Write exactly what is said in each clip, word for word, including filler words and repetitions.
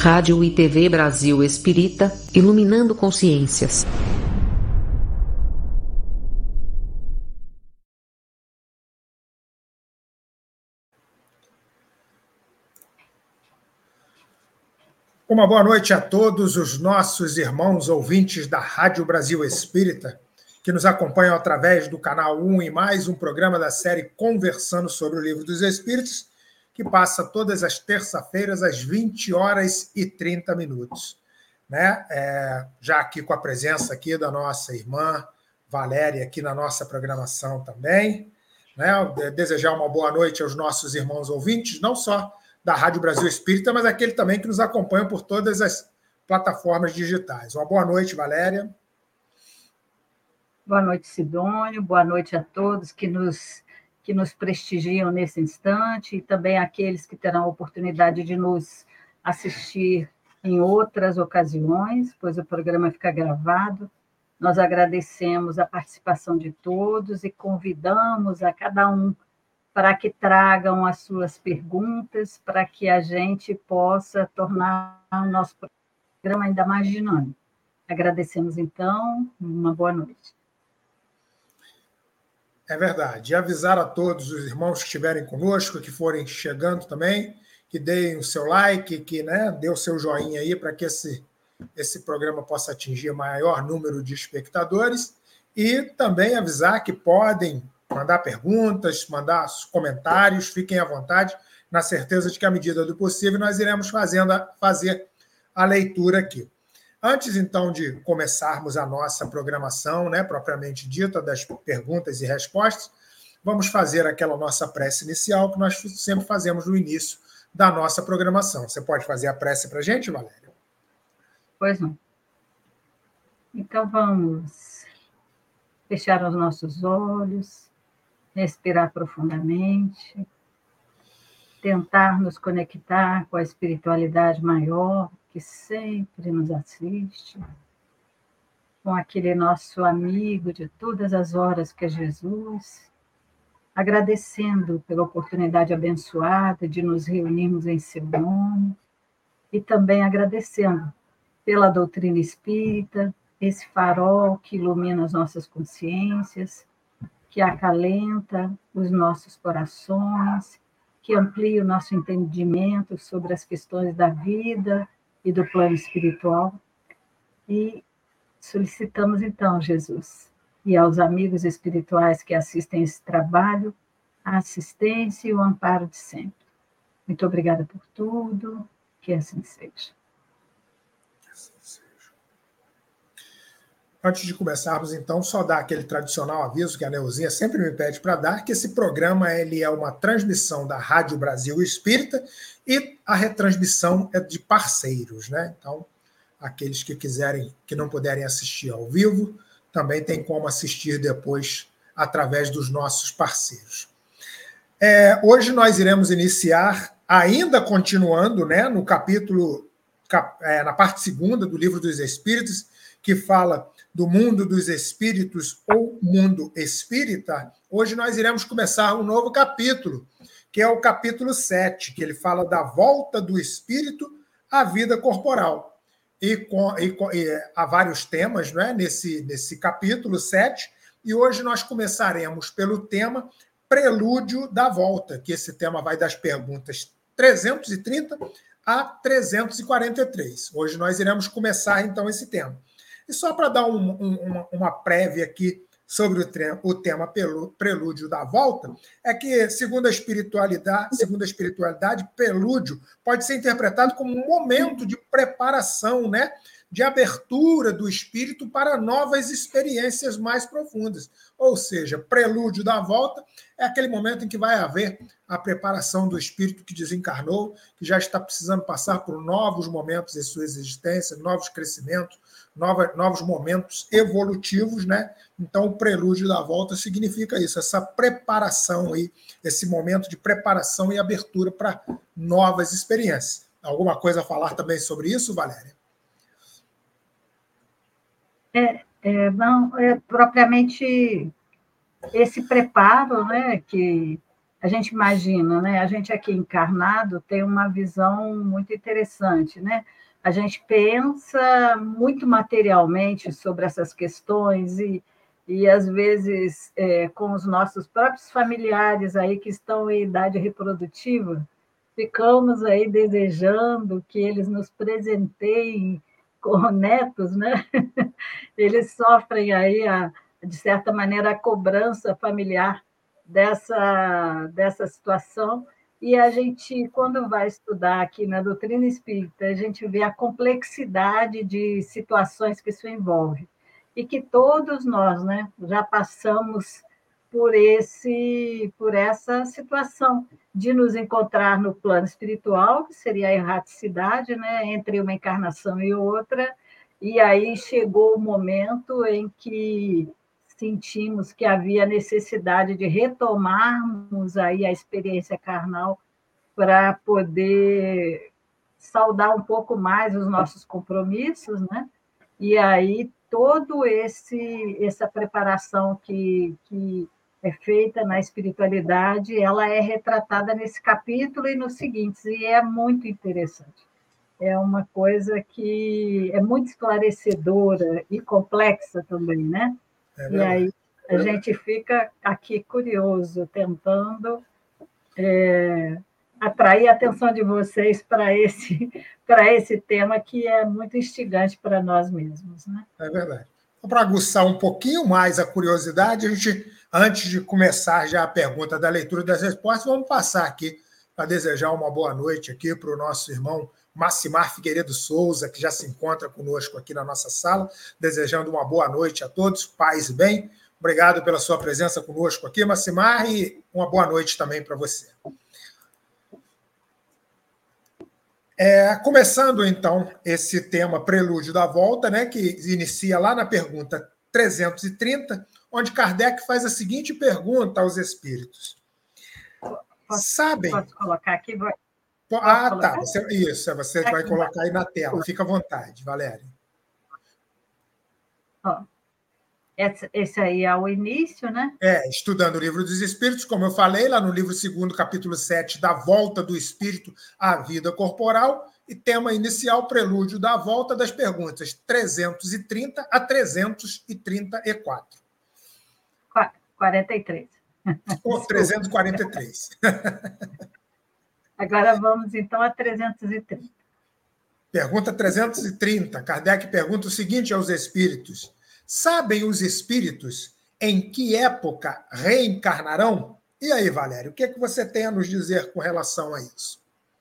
Rádio e T V Brasil Espírita, iluminando consciências. Uma boa noite a todos os nossos irmãos ouvintes da Rádio Brasil Espírita, que nos acompanham através do canal um e mais um programa da série Conversando sobre o Livro dos Espíritos, que passa todas as terças-feiras às vinte horas e trinta minutos. Né? É, já aqui com a presença aqui da nossa irmã Valéria, aqui na nossa programação também. Né? Desejar uma boa noite aos nossos irmãos ouvintes, não só da Rádio Brasil Espírita, mas aquele também que nos acompanha por todas as plataformas digitais. Uma boa noite, Valéria. Boa noite, Sidônio. Boa noite a todos que nos, que nos prestigiam nesse instante e também aqueles que terão a oportunidade de nos assistir em outras ocasiões, pois o programa fica gravado. Nós agradecemos a participação de todos e convidamos a cada um para que tragam as suas perguntas, para que a gente possa tornar o nosso programa ainda mais dinâmico. Agradecemos, então, uma boa noite. É verdade. E avisar a todos os irmãos que estiverem conosco, que forem chegando também, que deem o seu like, que né, dê o seu joinha aí para que esse, esse programa possa atingir o maior número de espectadores. E também avisar que podem mandar perguntas, mandar comentários, fiquem à vontade, na certeza de que, à medida do possível, nós iremos fazendo a, fazer a leitura aqui. Antes, então, de começarmos a nossa programação, né, propriamente dita, das perguntas e respostas, vamos fazer aquela nossa prece inicial que nós sempre fazemos no início da nossa programação. Você pode fazer a prece para a gente, Valéria? Pois não. Então, vamos fechar os nossos olhos, respirar profundamente, tentar nos conectar com a espiritualidade maior que sempre nos assiste, com aquele nosso amigo de todas as horas que é Jesus, agradecendo pela oportunidade abençoada de nos reunirmos em seu nome e também agradecendo pela doutrina espírita, esse farol que ilumina as nossas consciências, que acalenta os nossos corações, que amplia o nosso entendimento sobre as questões da vida e do plano espiritual. E solicitamos, então, Jesus, e aos amigos espirituais que assistem esse trabalho, a assistência e o amparo de sempre. Muito obrigada por tudo, que assim seja. Antes de começarmos, então, só dar aquele tradicional aviso que a Neuzinha sempre me pede para dar, que esse programa ele é uma transmissão da Rádio Brasil Espírita e a retransmissão é de parceiros, né? Então, aqueles que quiserem, que não puderem assistir ao vivo, também tem como assistir depois através dos nossos parceiros. É, hoje nós iremos iniciar, ainda continuando, né, no capítulo, cap, é, na parte segunda do Livro dos Espíritos, que fala do mundo dos espíritos ou mundo espírita. Hoje nós iremos começar um novo capítulo, que é o capítulo sete, que ele fala da volta do espírito à vida corporal. E, com, e, e há vários temas, não é, nesse, nesse capítulo sete, e hoje nós começaremos pelo tema Prelúdio da Volta, que esse tema vai das perguntas trezentos e trinta a trezentos e quarenta e três. Hoje nós iremos começar, então, esse tema. E só para dar um, um, uma, uma prévia aqui sobre o, tre- o tema Prelúdio da Volta, é que, segundo a espiritualidade, segundo a espiritualidade, prelúdio pode ser interpretado como um momento de preparação, né, de abertura do espírito para novas experiências mais profundas. Ou seja, prelúdio da volta é aquele momento em que vai haver a preparação do espírito que desencarnou, que já está precisando passar por novos momentos em sua existência, novos crescimentos, novos, novos momentos evolutivos, né? Então, o prelúdio da volta significa isso, essa preparação aí, esse momento de preparação e abertura para novas experiências. Alguma coisa a falar também sobre isso, Valéria? É, é, não, é propriamente esse preparo, né, que a gente imagina, né? A gente aqui encarnado tem uma visão muito interessante, né? A gente pensa muito materialmente sobre essas questões e, e às vezes, é, com os nossos próprios familiares aí que estão em idade reprodutiva, ficamos aí desejando que eles nos presenteiem com netos, né? Eles sofrem aí, a, de certa maneira, a cobrança familiar dessa, dessa situação, e a gente, quando vai estudar aqui na doutrina espírita, a gente vê a complexidade de situações que isso envolve, e que todos nós, né, já passamos por, esse, por essa situação de nos encontrar no plano espiritual, que seria a erraticidade, né, entre uma encarnação e outra, e aí chegou o momento em que sentimos que havia necessidade de retomarmos aí a experiência carnal para poder saudar um pouco mais os nossos compromissos, né? E aí todo esse essa preparação que, que é feita na espiritualidade, ela é retratada nesse capítulo e nos seguintes, e é muito interessante. É uma coisa que é muito esclarecedora e complexa também, né? É E aí a gente fica aqui curioso, tentando é, atrair a atenção de vocês para esse, para esse tema que é muito instigante para nós mesmos. Né? É verdade. Então, para aguçar um pouquinho mais a curiosidade, a gente, antes de começar já a pergunta da leitura das respostas, vamos passar aqui para desejar uma boa noite aqui para o nosso irmão Massimar Figueiredo Souza, que já se encontra conosco aqui na nossa sala, desejando uma boa noite a todos, paz e bem. Obrigado pela sua presença conosco aqui, Massimar, e uma boa noite também para você. É, começando, então, esse tema Prelúdio da Volta, né, que inicia lá na pergunta trezentos e trinta, onde Kardec faz a seguinte pergunta aos espíritos. Posso, Sabem... Posso colocar aqui? Posso ah, colocar? tá. Você, isso, você aqui vai colocar aí na tela. Fica à vontade, Valéria. Ó, esse, esse aí é o início, né? É, estudando o Livro dos Espíritos, como eu falei, lá no livro segundo, capítulo sete, da volta do espírito à vida corporal, e tema inicial, prelúdio da volta, das perguntas trezentos e trinta a trezentos e trinta e quatro. quarenta e três. Ou trezentos e quarenta e três. Agora vamos, então, a trezentos e trinta. Pergunta trezentos e trinta. Kardec pergunta o seguinte aos espíritos. Sabem os espíritos em que época reencarnarão? E aí, Valério, o que é que você tem a nos dizer com relação a isso?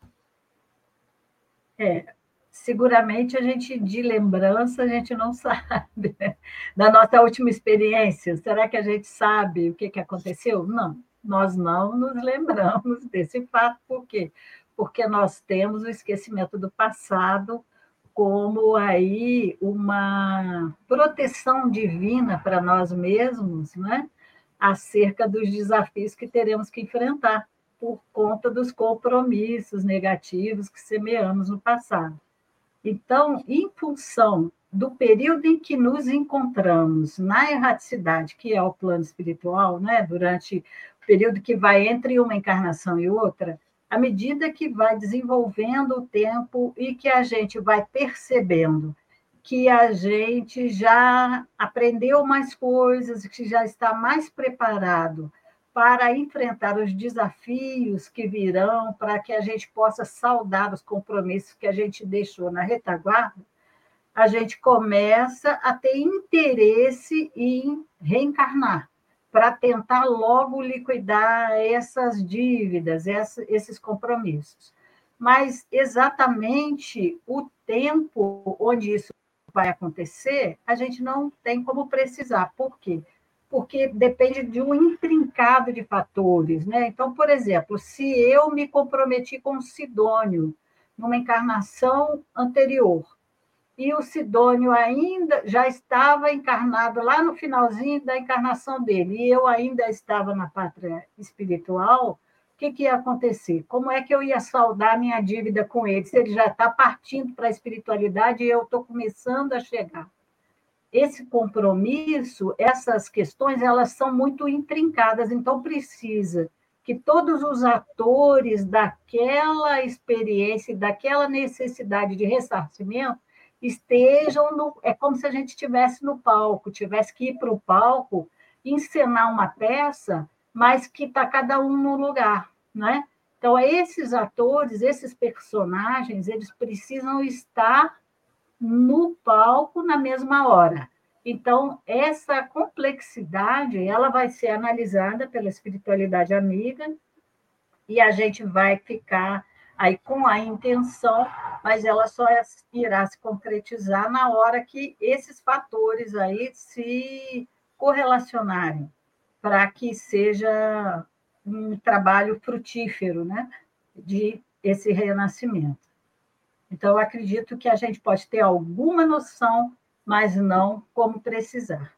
É, seguramente a gente, de lembrança, a gente não sabe, né? Da nossa última experiência. Será que a gente sabe o que, que aconteceu? Não, nós não nos lembramos desse fato. Por quê? Porque nós temos o esquecimento do passado como aí uma proteção divina para nós mesmos, né? Acerca dos desafios que teremos que enfrentar por conta dos compromissos negativos que semeamos no passado. Então, em função do período em que nos encontramos na erraticidade, que é o plano espiritual, né? Durante o período que vai entre uma encarnação e outra, à medida que vai desenvolvendo o tempo e que a gente vai percebendo que a gente já aprendeu mais coisas, que já está mais preparado para enfrentar os desafios que virão, para que a gente possa saldar os compromissos que a gente deixou na retaguarda, a gente começa a ter interesse em reencarnar, para tentar logo liquidar essas dívidas, esses compromissos. Mas exatamente o tempo onde isso vai acontecer, a gente não tem como precisar. Por quê? Porque depende de um intrincado de fatores, né? Então, por exemplo, se eu me comprometi com o Sidônio numa encarnação anterior, e o Sidônio ainda já estava encarnado lá no finalzinho da encarnação dele, e eu ainda estava na pátria espiritual, o que, que ia acontecer? Como é que eu ia saldar minha dívida com ele, se ele já está partindo para a espiritualidade e eu estou começando a chegar? Esse compromisso, essas questões, elas são muito intrincadas, então precisa que todos os atores daquela experiência, daquela necessidade de ressarcimento, estejam no... É como se a gente estivesse no palco, tivesse que ir para o palco, encenar uma peça, mas que está cada um no lugar, né? Então, esses atores, esses personagens, eles precisam estar no palco na mesma hora. Então, essa complexidade, ela vai ser analisada pela espiritualidade amiga e a gente vai ficar aí com a intenção, mas ela só irá se concretizar na hora que esses fatores aí se correlacionarem, para que seja um trabalho frutífero, né, de esse renascimento. Então, eu acredito que a gente pode ter alguma noção, mas não como precisar.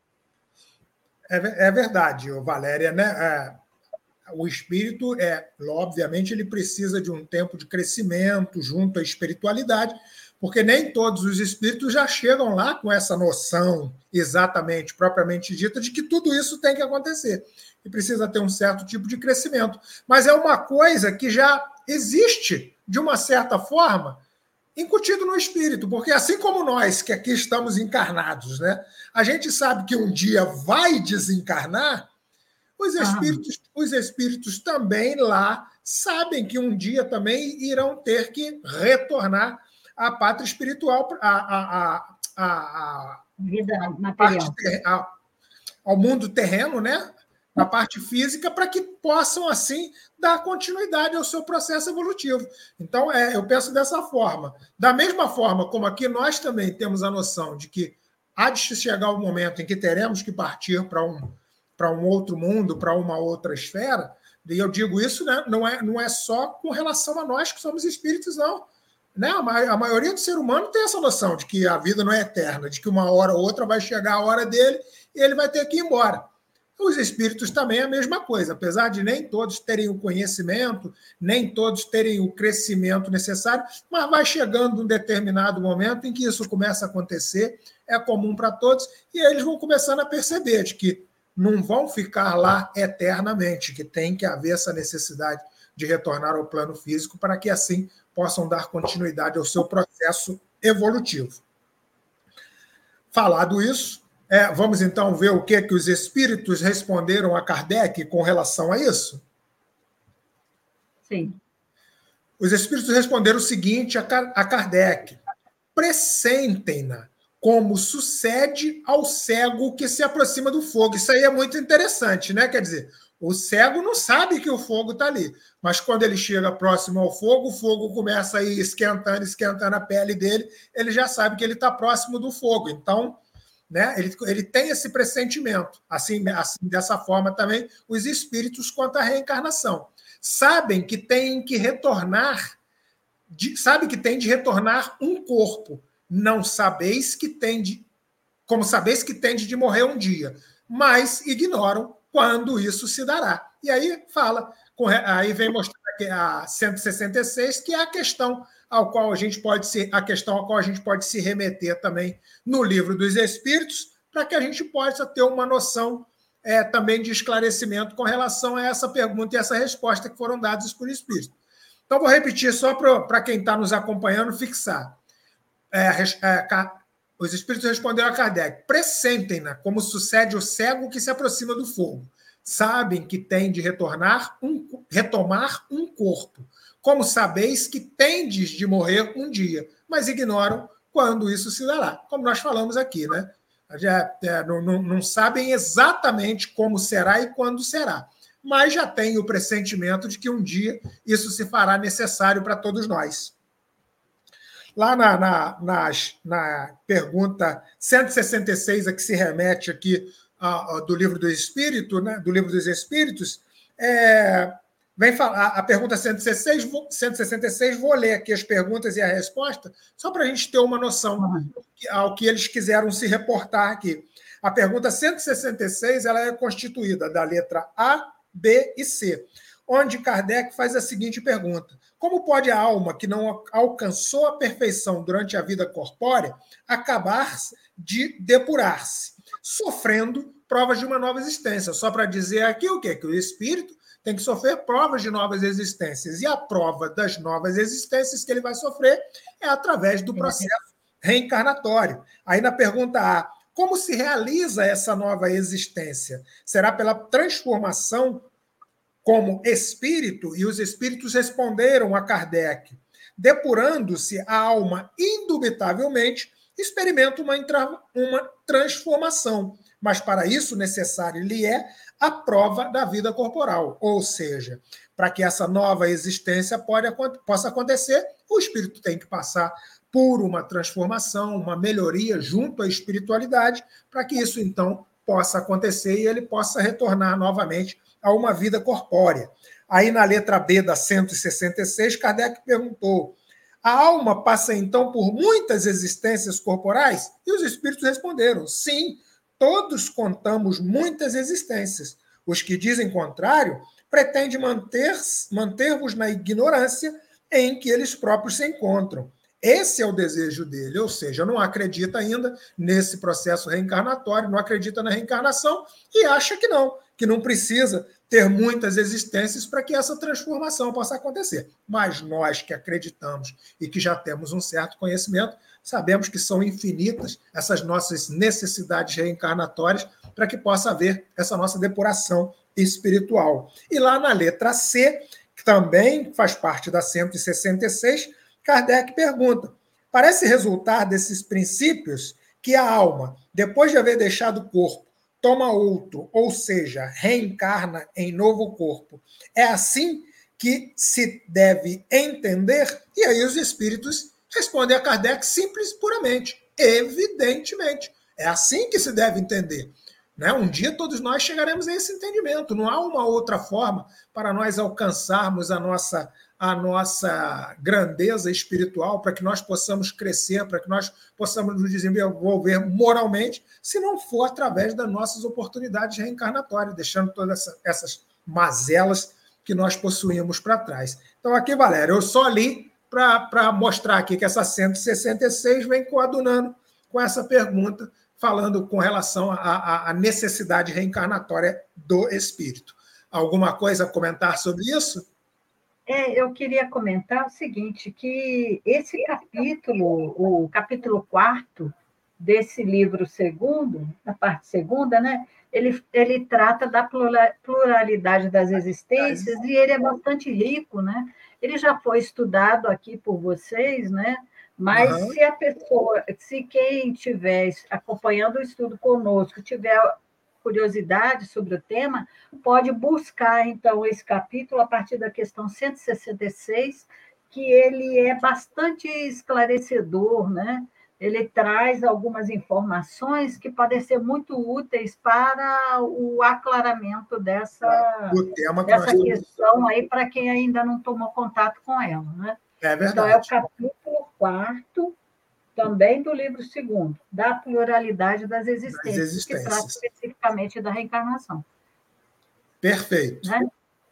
É, é verdade, Valéria, né? É, o espírito, é, obviamente, ele precisa de um tempo de crescimento junto à espiritualidade, porque nem todos os espíritos já chegam lá com essa noção exatamente, propriamente dita, de que tudo isso tem que acontecer. E precisa ter um certo tipo de crescimento. Mas é uma coisa que já existe, de uma certa forma, incutido no espírito, porque assim como nós, que aqui estamos encarnados, né, a gente sabe que um dia vai desencarnar, os espíritos, ah. os espíritos também lá sabem que um dia também irão ter que retornar à pátria espiritual, à, à, à, à, à vida material, à, ao mundo terreno, né? Na parte física, para que possam, assim, dar continuidade ao seu processo evolutivo. Então, é, eu penso dessa forma. Da mesma forma como aqui nós também temos a noção de que há de chegar o momento em que teremos que partir para um, para um outro mundo, para uma outra esfera, e eu digo isso, né, não, é, não é só com relação a nós que somos espíritos, não. Né? A maioria do ser humano tem essa noção de que a vida não é eterna, de que uma hora ou outra vai chegar a hora dele e ele vai ter que ir embora. Os espíritos também é a mesma coisa, apesar de nem todos terem o conhecimento, nem todos terem o crescimento necessário, mas vai chegando um determinado momento em que isso começa a acontecer, é comum para todos, e eles vão começando a perceber de que não vão ficar lá eternamente, que tem que haver essa necessidade de retornar ao plano físico para que assim possam dar continuidade ao seu processo evolutivo. Falado isso, É, vamos então ver o que, que os espíritos responderam a Kardec com relação a isso? Sim. Os espíritos responderam o seguinte a Kardec: pressentem-na como sucede ao cego que se aproxima do fogo. Isso aí é muito interessante, né? Quer dizer, o cego não sabe que o fogo está ali, mas quando ele chega próximo ao fogo, o fogo começa a ir esquentando, esquentando a pele dele, ele já sabe que ele está próximo do fogo. Então, né? Ele, ele tem esse pressentimento. Assim, assim, dessa forma também, os espíritos quanto à reencarnação. Sabem que tem que retornar, de, sabe que tem de retornar um corpo. Não sabeis que tem de, como sabeis que tem de morrer um dia, mas ignoram quando isso se dará. E aí fala, aí vem mostrar aqui a cento e sessenta e seis, que é a questão ao qual a gente pode se, a questão ao qual a gente pode se remeter também no Livro dos Espíritos, para que a gente possa ter uma noção é, também de esclarecimento com relação a essa pergunta e essa resposta que foram dadas por Espírito. Então, vou repetir só para quem está nos acompanhando fixar. É, é, os Espíritos responderam a Kardec: pressentem-na como sucede o cego que se aproxima do fogo. Sabem que tem de retornar um, retomar um corpo. Como sabeis que tendes de morrer um dia, mas ignoram quando isso se dará. Como nós falamos aqui, né? Já, é, não, não, não sabem exatamente como será e quando será, mas já têm o pressentimento de que um dia isso se fará necessário para todos nós. Lá na, na, na, na pergunta cento e sessenta e seis, a que se remete aqui a, a, do Livro do Espírito, né? do Livro dos Espíritos, é... Vem falar a pergunta cento e sessenta e seis, vou ler aqui as perguntas e a resposta, só para a gente ter uma noção ao que eles quiseram se reportar aqui. A pergunta cento e sessenta e seis ela é constituída da letra A, B e C, onde Kardec faz a seguinte pergunta: como pode a alma que não alcançou a perfeição durante a vida corpórea acabar de depurar-se, sofrendo provas de uma nova existência? Só para dizer aqui o quê? Que o espírito tem que sofrer provas de novas existências. E a prova das novas existências que ele vai sofrer é através do processo reencarnatório. Aí na pergunta A, como se realiza essa nova existência? Será pela transformação como espírito? E os espíritos responderam a Kardec. Depurando-se, a alma, indubitavelmente, experimenta uma, uma transformação, mas para isso necessário lhe é a prova da vida corporal, ou seja, para que essa nova existência pode, possa acontecer, o espírito tem que passar por uma transformação, uma melhoria junto à espiritualidade, para que isso, então, possa acontecer e ele possa retornar novamente a uma vida corpórea. Aí, na letra B da cento e sessenta e seis, Kardec perguntou: a alma passa, então, por muitas existências corporais? E os espíritos responderam: sim, todos contamos muitas existências. Os que dizem contrário pretendem manter, manter-vos na ignorância em que eles próprios se encontram. Esse é o desejo dele, ou seja, não acredita ainda nesse processo reencarnatório, não acredita na reencarnação e acha que não, que não precisa ter muitas existências para que essa transformação possa acontecer. Mas nós que acreditamos e que já temos um certo conhecimento, sabemos que são infinitas essas nossas necessidades reencarnatórias para que possa haver essa nossa depuração espiritual. E lá na letra C, que também faz parte da cento e sessenta e seis, Kardec pergunta: parece resultar desses princípios que a alma, depois de haver deixado o corpo, toma outro, ou seja, reencarna em novo corpo. É assim que se deve entender? E aí os espíritos respondem a Kardec simples e puramente: evidentemente. É assim que se deve entender. Né? Um dia todos nós chegaremos a esse entendimento. Não há uma outra forma para nós alcançarmos a nossa, a nossa grandeza espiritual, para que nós possamos crescer, para que nós possamos nos desenvolver moralmente, se não for através das nossas oportunidades reencarnatórias, deixando todas essa, essas mazelas que nós possuímos para trás. Então, aqui, Valéria, eu só li para mostrar aqui que essa cento e sessenta e seis vem coadunando com essa pergunta, falando com relação à, à necessidade reencarnatória do espírito. Alguma coisa a comentar sobre isso? É, eu queria comentar o seguinte, que esse capítulo, o capítulo quarto desse livro segundo, a parte segunda, né, ele, ele trata da pluralidade das existências e ele é bastante rico, né? Ele já foi estudado aqui por vocês, né? Mas uhum. se a pessoa, se quem estiver acompanhando o estudo conosco tiver curiosidade sobre o tema, pode buscar, então, esse capítulo a partir da questão cento e sessenta e seis, que ele é bastante esclarecedor, né? Ele traz algumas informações que podem ser muito úteis para o aclaramento dessa, o tema que dessa questão aí, para quem ainda não tomou contato com ela, né? É verdade. Então, é o capítulo quarto, também do livro segundo, da pluralidade das existências, das existências. Que trata especificamente da reencarnação. Perfeito. Né?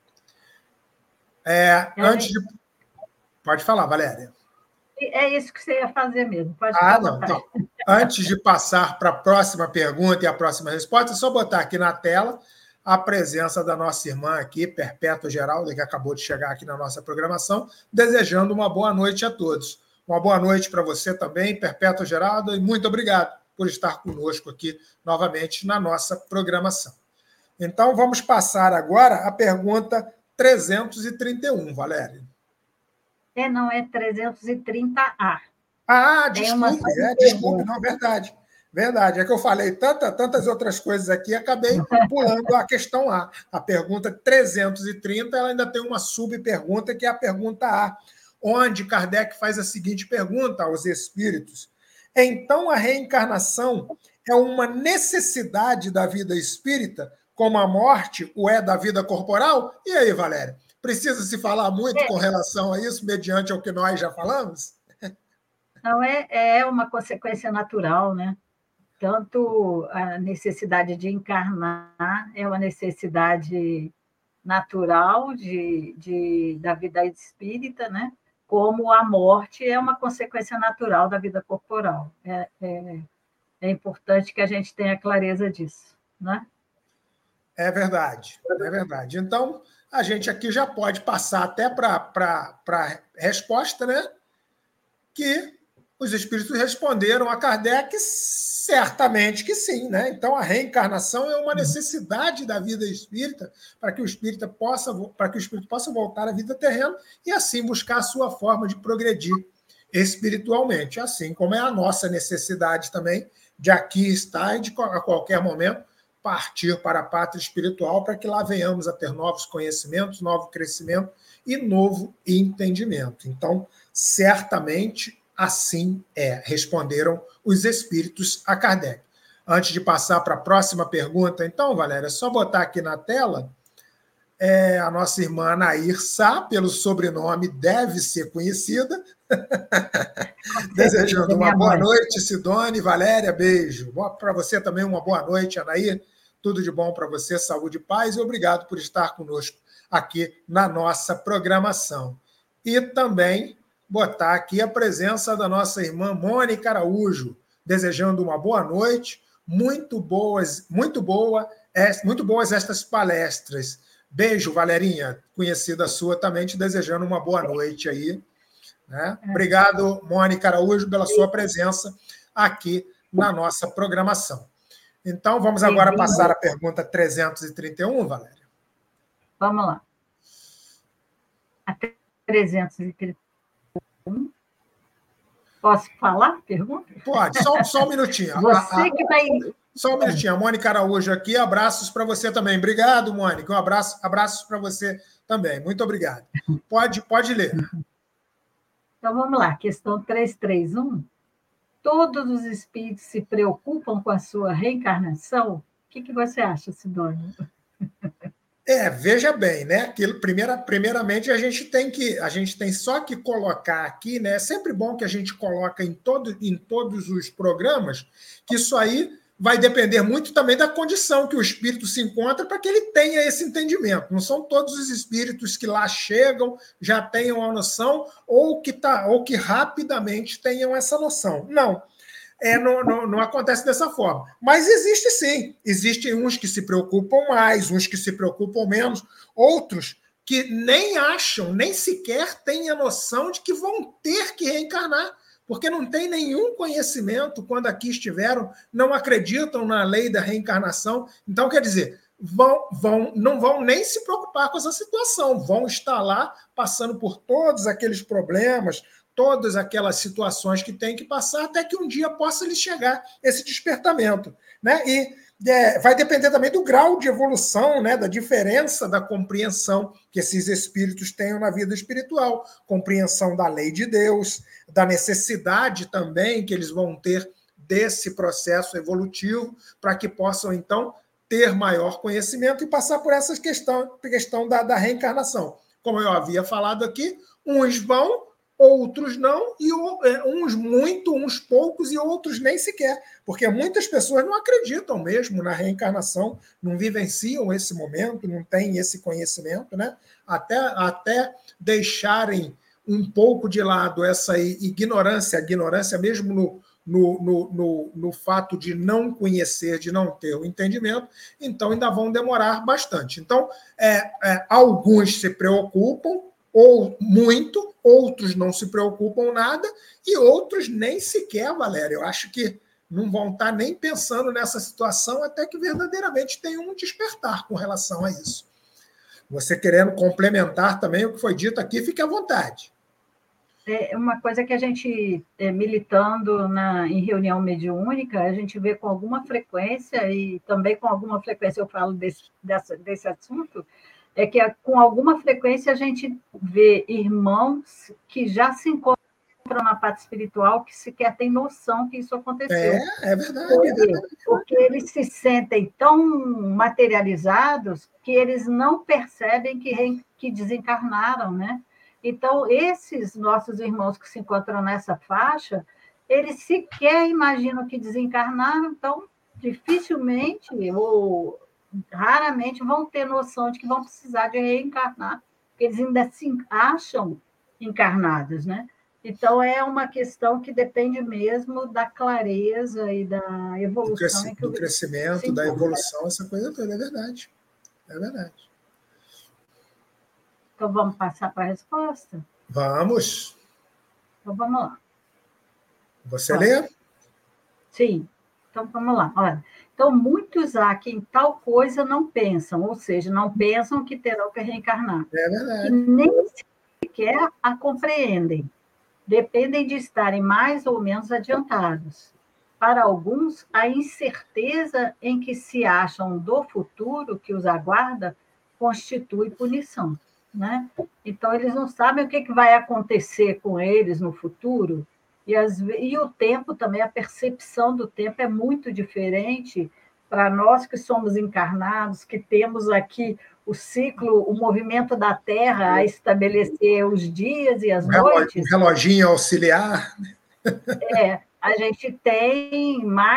É, antes de... Pode falar, Valéria. É isso que você ia fazer mesmo. Pode ah, não. Então, antes de passar para a próxima pergunta e a próxima resposta, é só botar aqui na tela a presença da nossa irmã aqui, Perpétua Geralda, que acabou de chegar aqui na nossa programação, desejando uma boa noite a todos. Uma boa noite para você também, Perpétua Geralda, e muito obrigado por estar conosco aqui novamente na nossa programação. Então, vamos passar agora à pergunta trezentos e trinta e um, Valéria. É, não, é trezentos e trinta A. Ah, desculpe, é, desculpe, não, verdade. Verdade, é que eu falei tanta, tantas outras coisas aqui, acabei pulando a questão A. A pergunta trezentos e trinta, ela ainda tem uma subpergunta, que é a pergunta A, onde Kardec faz a seguinte pergunta aos espíritos: então a reencarnação é uma necessidade da vida espírita, como a morte o é da vida corporal? E aí, Valéria? Precisa se falar muito é. com relação a isso, mediante ao que nós já falamos? Não, é, é uma consequência natural, né? Tanto a necessidade de encarnar é uma necessidade natural de, de, da vida espírita, né? Como a morte é uma consequência natural da vida corporal. É, é, é importante que a gente tenha clareza disso, né? É verdade, é verdade. Então, a gente aqui já pode passar até para a resposta, né? Que os espíritos responderam a Kardec certamente que sim, né? Então, a reencarnação é uma necessidade da vida espírita para que o espírita possa, para que o espírito possa voltar à vida terrena e assim buscar a sua forma de progredir espiritualmente, assim como é a nossa necessidade também de aqui estar e de a qualquer momento partir para a pátria espiritual para que lá venhamos a ter novos conhecimentos, novo crescimento e novo entendimento. Então, certamente assim é, responderam os espíritos a Kardec. Antes de passar para a próxima pergunta, então, Valéria, é só botar aqui na tela é, a nossa irmã Anair Sá, pelo sobrenome deve ser conhecida. Desejando uma boa noite, Sidone, Valéria, beijo. Para você também uma boa noite, Anair. Tudo de bom para você, saúde e paz, e obrigado por estar conosco aqui na nossa programação. E também botar aqui a presença da nossa irmã Mônica Araújo, desejando uma boa noite, muito boas, muito boa, muito boas estas palestras. Beijo, Valerinha, conhecida sua também, te desejando uma boa noite aí. Né? Obrigado, Mônica Araújo, pela sua presença aqui na nossa programação. Então, vamos agora passar a pergunta trezentos e trinta e um, Valéria? Vamos lá. A trezentos e trinta e um. Posso falar? Pergunta? Pode, só, só um minutinho. Você a, a, que vai... Só um minutinho. A Mônica Araújo aqui, abraços para você também. Obrigado, Mônica. Um abraço, abraços para você também. Muito obrigado. Pode, pode ler. Então, vamos lá. Questão trezentos e trinta e um. Todos os espíritos se preocupam com a sua reencarnação? O que, que você acha, Sidônia? É, veja bem, né? Aquilo, primeira, primeiramente, a gente tem que a gente tem só que colocar aqui, né? É sempre bom que a gente coloca em, todo, em todos os programas, que isso aí vai depender muito também da condição que o espírito se encontra para que ele tenha esse entendimento. Não são todos os espíritos que lá chegam, já tenham a noção, ou que, tá, ou que rapidamente tenham essa noção. Não. É, não, não, não acontece dessa forma. Mas existe sim. Existem uns que se preocupam mais, uns que se preocupam menos, outros que nem acham, nem sequer têm a noção de que vão ter que reencarnar, porque não tem nenhum conhecimento quando aqui estiveram, não acreditam na lei da reencarnação. Então, quer dizer, vão, vão, não vão nem se preocupar com essa situação, vão estar lá passando por todos aqueles problemas, todas aquelas situações que tem que passar, até que um dia possa lhes chegar esse despertamento. Né? E é, vai depender também do grau de evolução, né? Da diferença da compreensão que esses espíritos tenham na vida espiritual, compreensão da lei de Deus, da necessidade também que eles vão ter desse processo evolutivo, para que possam, então, ter maior conhecimento e passar por essa questão, questão da, da reencarnação. Como eu havia falado aqui, uns vão, outros não, e uns muito, uns poucos, e outros nem sequer, porque muitas pessoas não acreditam mesmo na reencarnação, não vivenciam esse momento, não têm esse conhecimento, né? Até, até deixarem um pouco de lado essa ignorância, a ignorância mesmo no, no, no, no, no fato de não conhecer, de não ter o entendimento, então ainda vão demorar bastante. Então, é, é, alguns se preocupam, ou muito, outros não se preocupam nada, e outros nem sequer, Valéria, eu acho que não vão estar nem pensando nessa situação até que verdadeiramente tenham um despertar com relação a isso. Você querendo complementar também o que foi dito aqui, fique à vontade. É uma coisa que a gente, é, militando na, em reunião mediúnica, a gente vê com alguma frequência, e também com alguma frequência eu falo desse, dessa, desse assunto, é que com alguma frequência a gente vê irmãos que já se encontram na parte espiritual que sequer têm noção que isso aconteceu. É, é verdade. Porque, é verdade. porque eles se sentem tão materializados que eles não percebem que, que desencarnaram, né? Então, esses nossos irmãos que se encontram nessa faixa, eles sequer imaginam que desencarnaram, então, dificilmente, ou raramente vão ter noção de que vão precisar de reencarnar, porque eles ainda se acham encarnados, né? Então, é uma questão que depende mesmo da clareza e da evolução. Do, cresci- do crescimento, da evolução, essa coisa toda, é verdade. É verdade. Então, vamos passar para a resposta? Vamos. Então, vamos lá. Você lê? Sim. Então, vamos lá. Olha, então, muitos há que em tal coisa não pensam, ou seja, não pensam que terão que reencarnar. É Que verdade. nem sequer a compreendem. Dependem de estarem mais ou menos adiantados. Para alguns, a incerteza em que se acham do futuro que os aguarda constitui punição, né? Então, eles não sabem o que que vai acontecer com eles no futuro, e, as, e o tempo também, a percepção do tempo é muito diferente para nós que somos encarnados, que temos aqui o ciclo, o movimento da Terra a estabelecer os dias e as Um relógio, um noites. reloginho auxiliar. É, a gente tem mais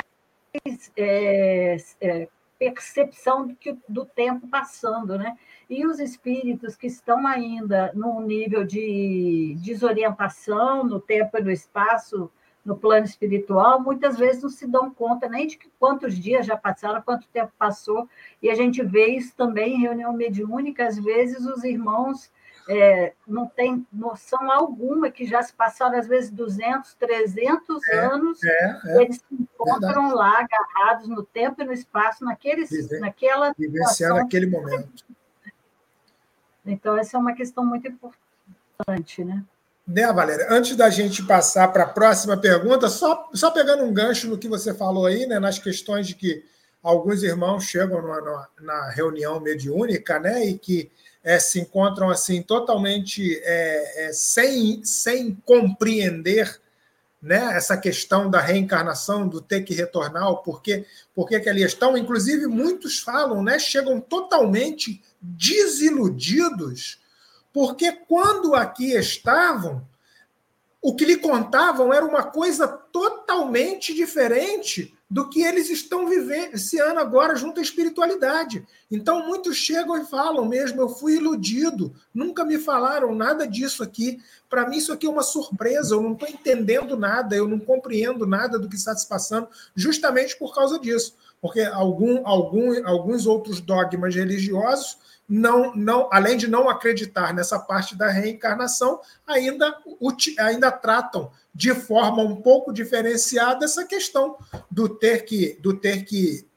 é, é, percepção do, que, do tempo passando, né? E os espíritos que estão ainda num nível de desorientação no tempo e no espaço, no plano espiritual, muitas vezes não se dão conta nem de que quantos dias já passaram, quanto tempo passou, e a gente vê isso também em reunião mediúnica, às vezes os irmãos é, não têm noção alguma que já se passaram, às vezes, duzentos, trezentos É, anos, é, e é. eles se encontram Verdade. lá, agarrados no tempo e no espaço, naquele, Vive- naquela Vivenciando situação. aquele momento. Então, essa é uma questão muito importante, né? Né, Valéria? Antes da gente passar para a próxima pergunta, só, só pegando um gancho no que você falou aí, né, nas questões de que alguns irmãos chegam na, na, na reunião mediúnica, né, e que é, se encontram assim totalmente é, é, sem, sem compreender, né, essa questão da reencarnação, do ter que retornar, o porquê, porquê que ali estão. Inclusive, muitos falam, né, chegam totalmente desiludidos, porque quando aqui estavam, o que lhe contavam era uma coisa totalmente diferente do que eles estão vivenciando agora junto à espiritualidade. Então, muitos chegam e falam mesmo, eu fui iludido, nunca me falaram nada disso aqui. Para mim, isso aqui é uma surpresa, eu não estou entendendo nada, eu não compreendo nada do que está se passando, justamente por causa disso. Porque algum, algum, alguns outros dogmas religiosos, não, não, além de não acreditar nessa parte da reencarnação, ainda, ainda tratam de forma um pouco diferenciada essa questão do ter que, do ter que,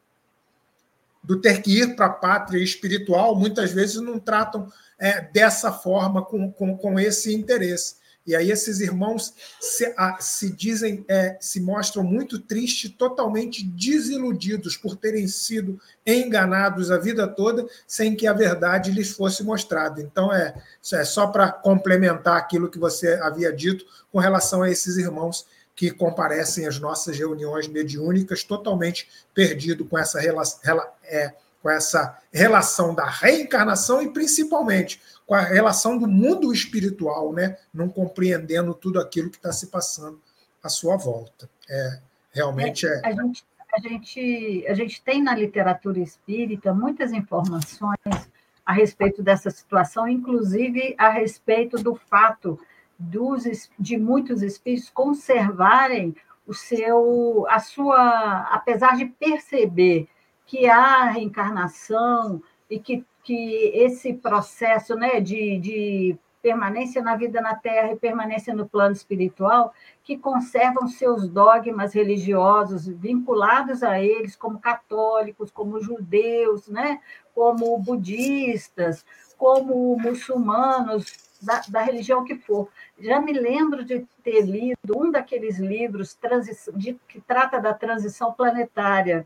do ter que ir para a pátria espiritual. Muitas vezes não tratam é, dessa forma, com, com, com esse interesse. E aí esses irmãos se, a, se dizem, é, se mostram muito tristes, totalmente desiludidos por terem sido enganados a vida toda, sem que a verdade lhes fosse mostrada. Então, é, é só para complementar aquilo que você havia dito com relação a esses irmãos que comparecem às nossas reuniões mediúnicas, totalmente perdido com essa, é, com essa relação da reencarnação e, principalmente, com a relação do mundo espiritual, né? Não compreendendo tudo aquilo que está se passando à sua volta. É, realmente é... A gente, a, gente, a gente tem na literatura espírita muitas informações a respeito dessa situação, inclusive a respeito do fato dos, de muitos espíritos conservarem o seu, a sua, apesar de perceber que há reencarnação e que, que esse processo, né, de, de permanência na vida na Terra e permanência no plano espiritual, que conservam seus dogmas religiosos vinculados a eles, como católicos, como judeus, né, como budistas, como muçulmanos, da, da religião que for. Já me lembro de ter lido um daqueles livros de, que trata da transição planetária,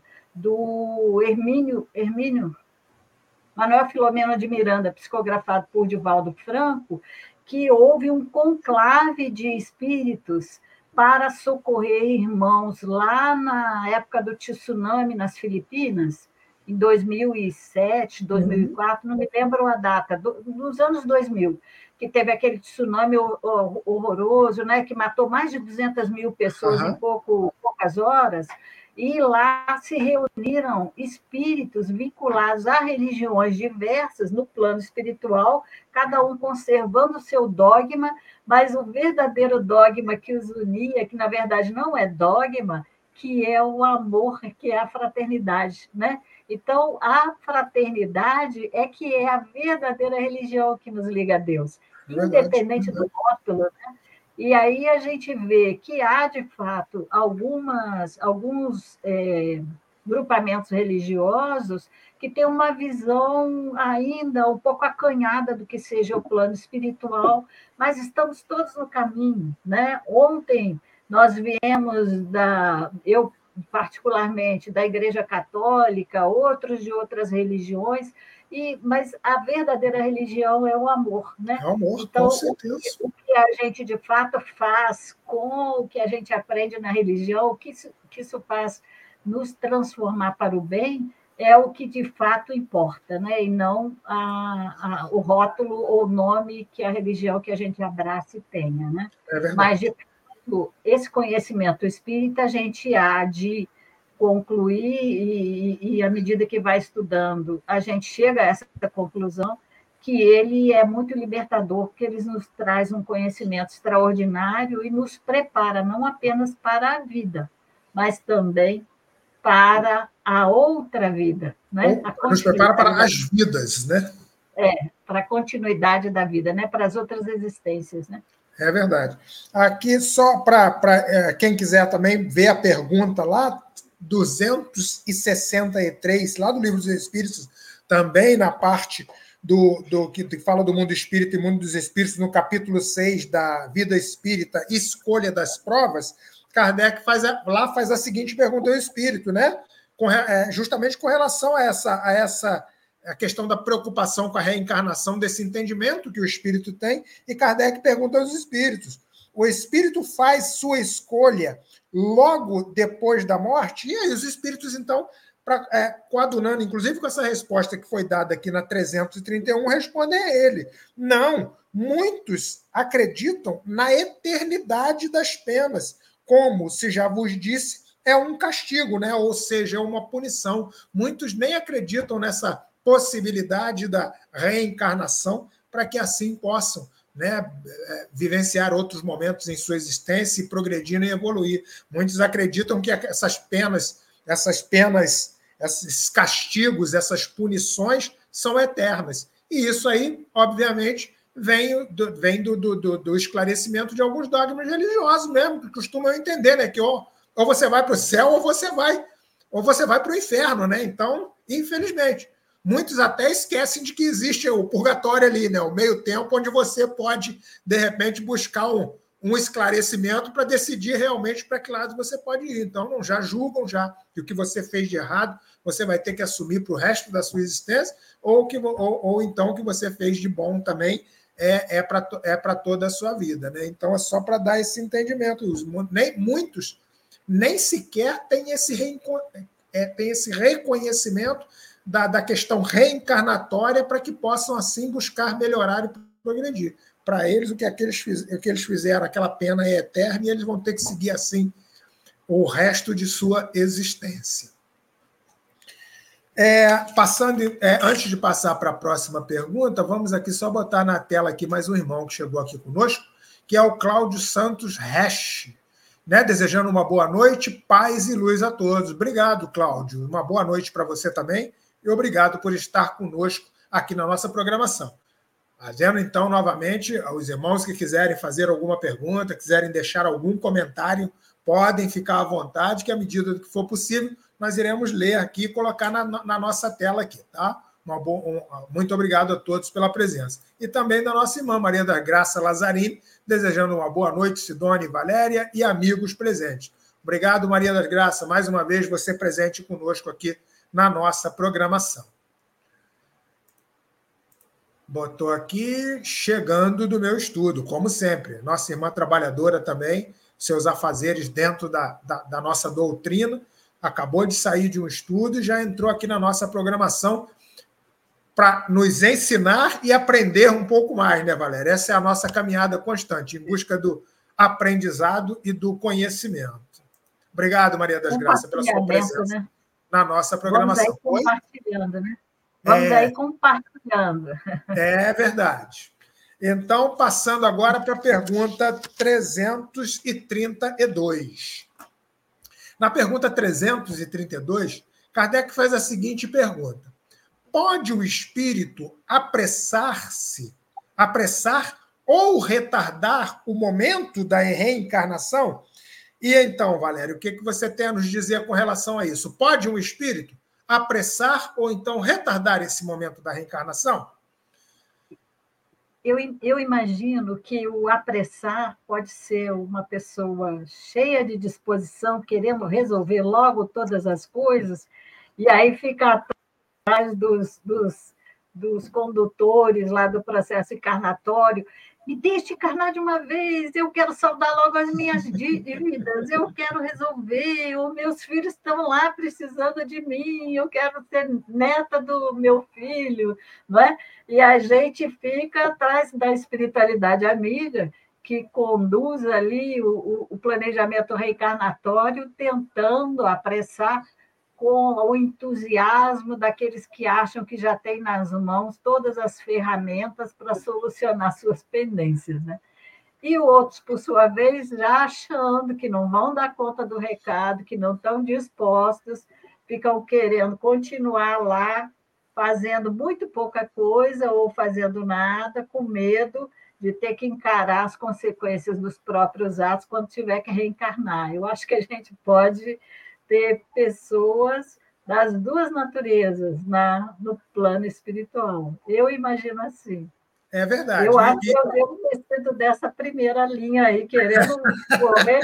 do Hermínio, Hermínio Manuel Filomeno de Miranda, psicografado por Divaldo Franco, que houve um conclave de espíritos para socorrer irmãos lá na época do tsunami nas Filipinas, em dois mil e sete, dois mil e quatro, não me lembro a data, dos anos dois mil, que teve aquele tsunami horroroso, né, que matou mais de duzentas mil pessoas uhum. em pouco, poucas horas. E lá se reuniram espíritos vinculados a religiões diversas no plano espiritual, cada um conservando o seu dogma, mas o verdadeiro dogma que os unia, que na verdade não é dogma, que é o amor, que é a fraternidade, né? Então, a fraternidade é que é a verdadeira religião que nos liga a Deus, Verdade, independente do verdade. rótulo, né? E aí a gente vê que há, de fato, algumas, alguns é, grupamentos religiosos que têm uma visão ainda um pouco acanhada do que seja o plano espiritual, mas estamos todos no caminho, né? Ontem nós viemos da... Eu, particularmente, da Igreja Católica, outros de outras religiões, e, mas a verdadeira religião é o amor, né? É o amor, com Então, o que, certeza. o que a gente de fato faz com o que a gente aprende na religião, o que isso, que isso faz nos transformar para o bem, é o que de fato importa, né? E não a, a, o rótulo ou o nome que a religião que a gente abraça e tenha, né? É Mas, de verdade. fato, esse conhecimento espírita a gente há de concluir e, e, à medida que vai estudando, a gente chega a essa conclusão que ele é muito libertador, porque ele nos traz um conhecimento extraordinário e nos prepara não apenas para a vida, mas também para a outra vida, né? Ou A nos prepara continuidade para da, as vidas, né? é, para a continuidade da vida, né? Para as outras existências, né? É verdade. Aqui, só para é, quem quiser também ver a pergunta lá, duzentos e sessenta e três, lá do Livro dos Espíritos, também na parte do, do que fala do mundo espírita e mundo dos espíritos, no capítulo seis da Vida Espírita, Escolha das Provas, Kardec faz a, lá faz a seguinte pergunta ao espírito, né? Com, é, justamente com relação a essa, a essa a questão da preocupação com a reencarnação, desse entendimento que o espírito tem, e Kardec pergunta aos espíritos: o espírito faz sua escolha logo depois da morte? E aí os espíritos, então, pra, é, coadunando, inclusive com essa resposta que foi dada aqui na trezentos e trinta e um, respondem a ele: não, muitos acreditam na eternidade das penas, como, se já vos disse, é um castigo, né? Ou seja, é uma punição. Muitos nem acreditam nessa possibilidade da reencarnação para que assim possam, né, vivenciar outros momentos em sua existência e progredir e evoluir. Muitos acreditam que essas penas, essas penas, esses castigos, essas punições são eternas. E isso aí, obviamente, vem do, vem do, do, do esclarecimento de alguns dogmas religiosos mesmo, que costumam entender, né, que ou, ou você vai para o céu ou você vai, ou você vai para o inferno, né? Então, infelizmente, muitos até esquecem de que existe o purgatório ali, né? O meio tempo onde você pode, de repente, buscar um, um esclarecimento para decidir realmente para que lado você pode ir. Então, não, já julgam já que o que você fez de errado você vai ter que assumir para o resto da sua existência, ou, que, ou, ou então o que você fez de bom também é, é para é para toda a sua vida, né? Então, é só para dar esse entendimento. Os, nem, muitos nem sequer têm esse, reenco, é, têm esse reconhecimento Da, da questão reencarnatória para que possam, assim, buscar melhorar e progredir. Para eles, o que, aqueles, o que eles fizeram, aquela pena é eterna e eles vão ter que seguir assim o resto de sua existência. É, passando, é, antes de passar para a próxima pergunta, vamos aqui só botar na tela aqui mais um irmão que chegou aqui conosco, que é o Cláudio Santos Resch, né? Desejando uma boa noite, paz e luz a todos. Obrigado, Cláudio. Uma boa noite para você também. E obrigado por estar conosco aqui na nossa programação. Fazendo, então, novamente, aos irmãos que quiserem fazer alguma pergunta, quiserem deixar algum comentário, podem ficar à vontade, que à medida do que for possível, nós iremos ler aqui e colocar na, na nossa tela aqui, tá? Uma boa, um, muito obrigado a todos pela presença. E também da nossa irmã Maria da Graça Lazzarini, desejando uma boa noite, Sidone e Valéria, e amigos presentes. Obrigado, Maria das Graças, mais uma vez, você presente conosco aqui na nossa programação. Botou aqui, chegando do meu estudo, como sempre. Nossa irmã trabalhadora também, seus afazeres dentro da, da, da nossa doutrina, acabou de sair de um estudo e já entrou aqui na nossa programação para nos ensinar e aprender um pouco mais, né, Valéria? Essa é a nossa caminhada constante, em busca do aprendizado e do conhecimento. Obrigado, Maria das Graças, pela sua presença, né, na nossa programação. Vamos aí compartilhando, né? Vamos é, aí compartilhando. É verdade. Então, passando agora para a pergunta trezentos e trinta e dois. Na pergunta trezentos e trinta e dois, Kardec faz a seguinte pergunta: pode o espírito apressar-se, apressar ou retardar o momento da reencarnação? E então, Valério, o que você tem a nos dizer com relação a isso? Pode um espírito apressar ou então retardar esse momento da reencarnação? Eu, eu imagino que o apressar pode ser uma pessoa cheia de disposição, querendo resolver logo todas as coisas, e aí fica atrás dos, dos, dos condutores lá do processo encarnatório. Me deixe encarnar de uma vez, eu quero saldar logo as minhas dívidas, eu quero resolver, os meus filhos estão lá precisando de mim, eu quero ser neta do meu filho, não é? E a gente fica atrás da espiritualidade amiga, que conduz ali o, o planejamento reencarnatório, tentando apressar com o entusiasmo daqueles que acham que já têm nas mãos todas as ferramentas para solucionar suas pendências, né? E outros, por sua vez, já achando que não vão dar conta do recado, que não estão dispostos, ficam querendo continuar lá, fazendo muito pouca coisa ou fazendo nada, com medo de ter que encarar as consequências dos próprios atos quando tiver que reencarnar. Eu acho que a gente pode ter pessoas das duas naturezas na, no plano espiritual. Eu imagino assim. É verdade. Eu acho que eu devo ter sido dessa primeira linha aí, querendo correr,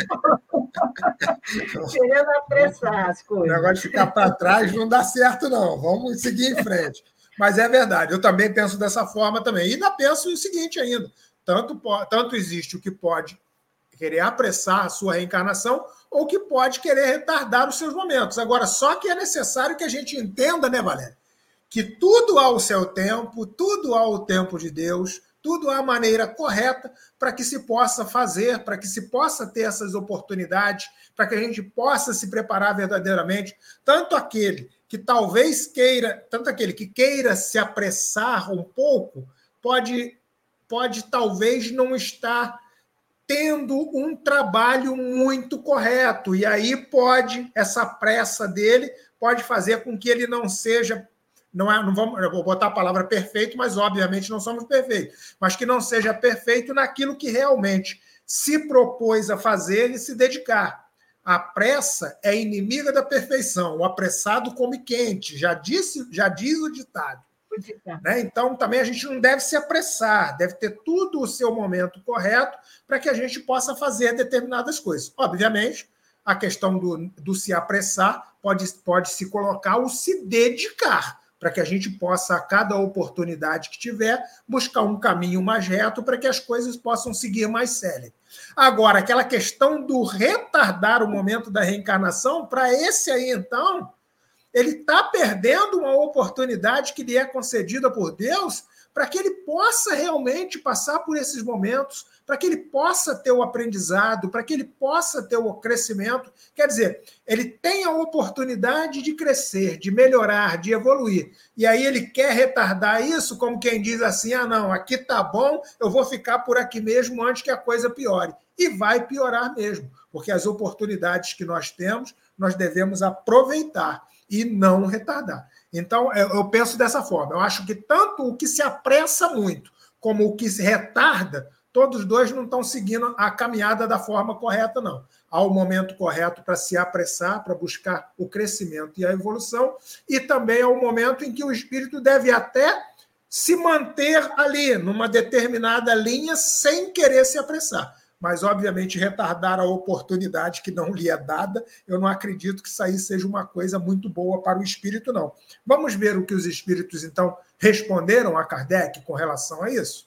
querendo apressar as coisas. O negócio de ficar para trás não dá certo, não. Vamos seguir em frente. Mas é verdade, eu também penso dessa forma também. E ainda penso o seguinte ainda, tanto, tanto existe o que pode querer apressar a sua reencarnação ou que pode querer retardar os seus momentos. Agora, só que é necessário que a gente entenda, né, Valéria, que tudo há o seu tempo, tudo há o tempo de Deus, tudo há a maneira correta para que se possa fazer, para que se possa ter essas oportunidades, para que a gente possa se preparar verdadeiramente. Tanto aquele que talvez queira, tanto aquele que queira se apressar um pouco, pode, pode talvez não estar tendo um trabalho muito correto. E aí pode, essa pressa dele pode fazer com que ele não seja, não, é, não vamos, eu vou botar a palavra perfeito, mas obviamente não somos perfeitos, mas que não seja perfeito naquilo que realmente se propôs a fazer e se dedicar. A pressa é inimiga da perfeição, o apressado come quente, já, disse, já diz o ditado. Né? Então, também a gente não deve se apressar, deve ter tudo o seu momento correto para que a gente possa fazer determinadas coisas. Obviamente, a questão do, do se apressar pode, pode se colocar o se dedicar, para que a gente possa, a cada oportunidade que tiver, buscar um caminho mais reto para que as coisas possam seguir mais célere. Agora, aquela questão do retardar o momento da reencarnação, para esse aí, então, ele está perdendo uma oportunidade que lhe é concedida por Deus para que ele possa realmente passar por esses momentos, para que ele possa ter o aprendizado, para que ele possa ter o crescimento. Quer dizer, ele tem a oportunidade de crescer, de melhorar, de evoluir. E aí ele quer retardar isso como quem diz assim, ah, não, aqui tá bom, eu vou ficar por aqui mesmo antes que a coisa piore. E vai piorar mesmo, porque as oportunidades que nós temos, nós devemos aproveitar e não retardar. Então, eu penso dessa forma. Eu acho que tanto o que se apressa muito como o que se retarda, todos dois não estão seguindo a caminhada da forma correta, não. Há o momento correto para se apressar, para buscar o crescimento e a evolução, e também há o momento em que o espírito deve até se manter ali, numa determinada linha, sem querer se apressar. Mas, obviamente, retardar a oportunidade que não lhe é dada, eu não acredito que isso aí seja uma coisa muito boa para o espírito, não. Vamos ver o que os espíritos, então, responderam a Kardec com relação a isso?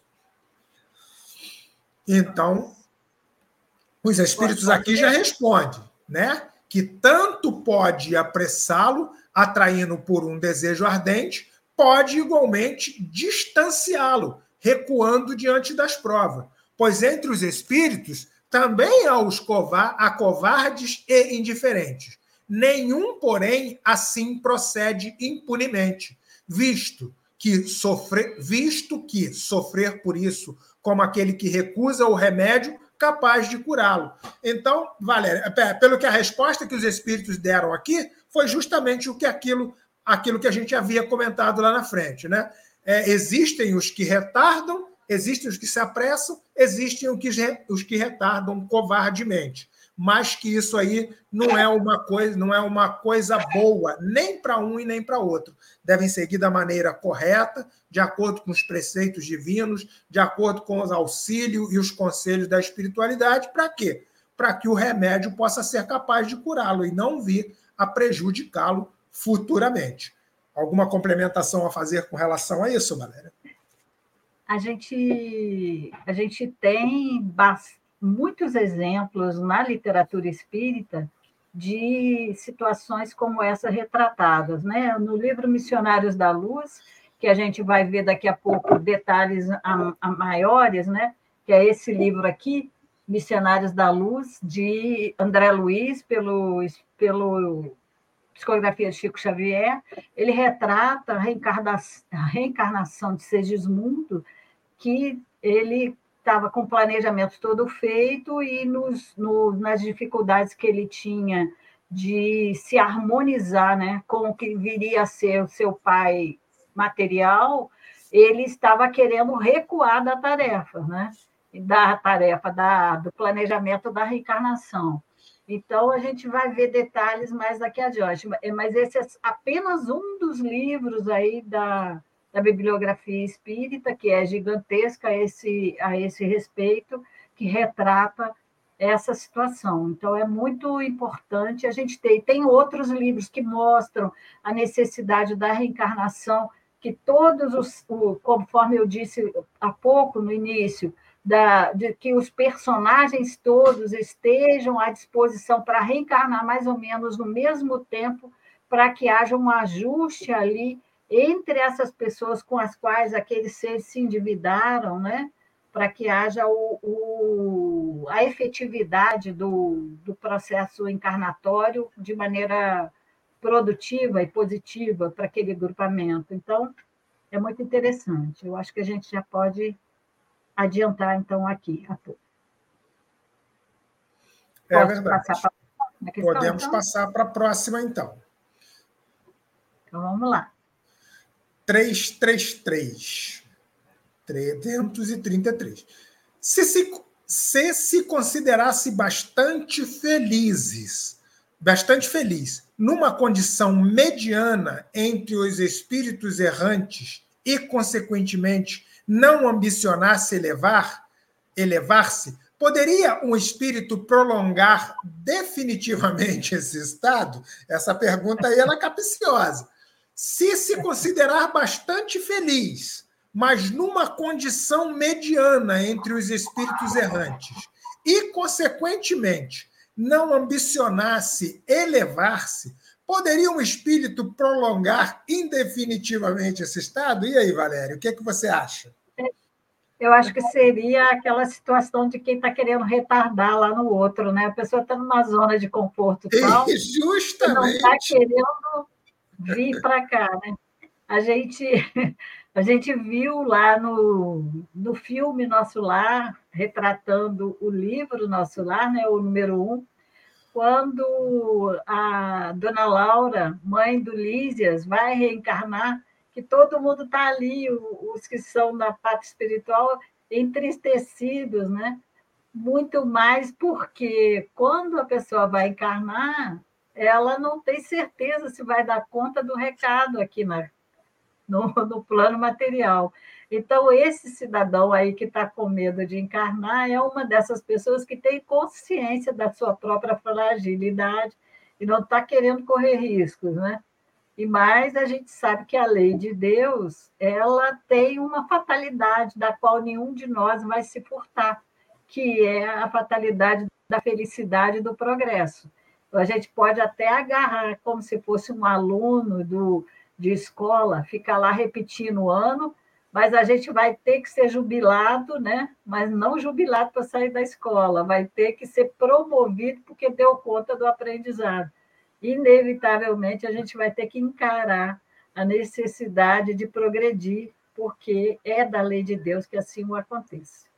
Então, os espíritos aqui já respondem, né? Que tanto pode apressá-lo, atraindo por um desejo ardente, pode igualmente distanciá-lo, recuando diante das provas. Pois entre os espíritos também há os covar, há covardes e indiferentes. Nenhum, porém, assim procede impunemente, visto que sofrer, visto que sofrer por isso, como aquele que recusa o remédio, capaz de curá-lo. Então, Valéria, pelo que a resposta que os espíritos deram aqui foi justamente o que aquilo, aquilo que a gente havia comentado lá na frente, né? É, existem os que retardam, existem os que se apressam, existem os que, os que retardam covardemente. Mas que isso aí não é uma coisa, não é uma coisa boa, nem para um e nem para outro. Devem seguir da maneira correta, de acordo com os preceitos divinos, de acordo com os auxílios e os conselhos da espiritualidade. Para quê? Para que o remédio possa ser capaz de curá-lo e não vir a prejudicá-lo futuramente. Alguma complementação a fazer com relação a isso, Valéria? A gente, a gente tem bastante muitos exemplos na literatura espírita de situações como essa retratadas, né? No livro Missionários da Luz, que a gente vai ver daqui a pouco detalhes a, a maiores, né? Que é esse livro aqui, Missionários da Luz, de André Luiz, pelo, pelo Psicografia de Chico Xavier. Ele retrata a reencarnação, a reencarnação de Segismundo, que ele estava com o planejamento todo feito e nos, no, nas dificuldades que ele tinha de se harmonizar, né, com o que viria a ser o seu pai material, ele estava querendo recuar da tarefa, né, da tarefa da, do planejamento da reencarnação. Então, a gente vai ver detalhes mais daqui adiante, mas esse é apenas um dos livros aí da... da bibliografia espírita, que é gigantesca a esse, a esse respeito, que retrata essa situação. Então, é muito importante a gente ter. Tem outros livros que mostram a necessidade da reencarnação, que todos os, conforme eu disse há pouco, no início, da, de que os personagens todos estejam à disposição para reencarnar mais ou menos no mesmo tempo, para que haja um ajuste ali entre essas pessoas com as quais aqueles seres se endividaram, né? Para que haja o, o, a efetividade do, do processo encarnatório de maneira produtiva e positiva para aquele grupamento. Então, é muito interessante. Eu acho que a gente já pode adiantar, então, aqui. É Posso verdade. passar para a próxima questão, Podemos então? passar para a próxima, então. Então, vamos lá. trezentos e trinta e três. trezentos e trinta e três. Se se, se se considerasse bastante felizes, bastante feliz, numa condição mediana entre os espíritos errantes e, consequentemente, não ambicionasse elevar, elevar-se, poderia um espírito prolongar definitivamente esse estado? Essa pergunta aí ela é capciosa. Se se considerar bastante feliz, mas numa condição mediana entre os espíritos errantes e, consequentemente, não ambicionasse elevar-se, poderia um espírito prolongar indefinitivamente esse estado? E aí, Valéria, o que é que você acha? Eu acho que seria aquela situação de quem está querendo retardar lá no outro, né? A pessoa está numa zona de conforto tal, e justamente. não está querendo vir para cá, né? A gente, a gente viu lá no, no filme Nosso Lar, retratando o livro Nosso Lar, né, o número um, quando a dona Laura, mãe do Lísias, vai reencarnar, que todo mundo está ali, os que são da parte espiritual, entristecidos, né? Muito mais porque quando a pessoa vai encarnar, ela não tem certeza se vai dar conta do recado aqui na, no, no plano material. Então, esse cidadão aí que está com medo de encarnar é uma dessas pessoas que tem consciência da sua própria fragilidade e não está querendo correr riscos, né? E mais a gente sabe que a lei de Deus, ela tem uma fatalidade da qual nenhum de nós vai se furtar, que é a fatalidade da felicidade e do progresso. Então, a gente pode até agarrar como se fosse um aluno do, de escola, ficar lá repetindo o ano, mas a gente vai ter que ser jubilado, né? Mas não jubilado para sair da escola, vai ter que ser promovido porque deu conta do aprendizado. Inevitavelmente, a gente vai ter que encarar a necessidade de progredir, porque é da lei de Deus que assim o aconteça.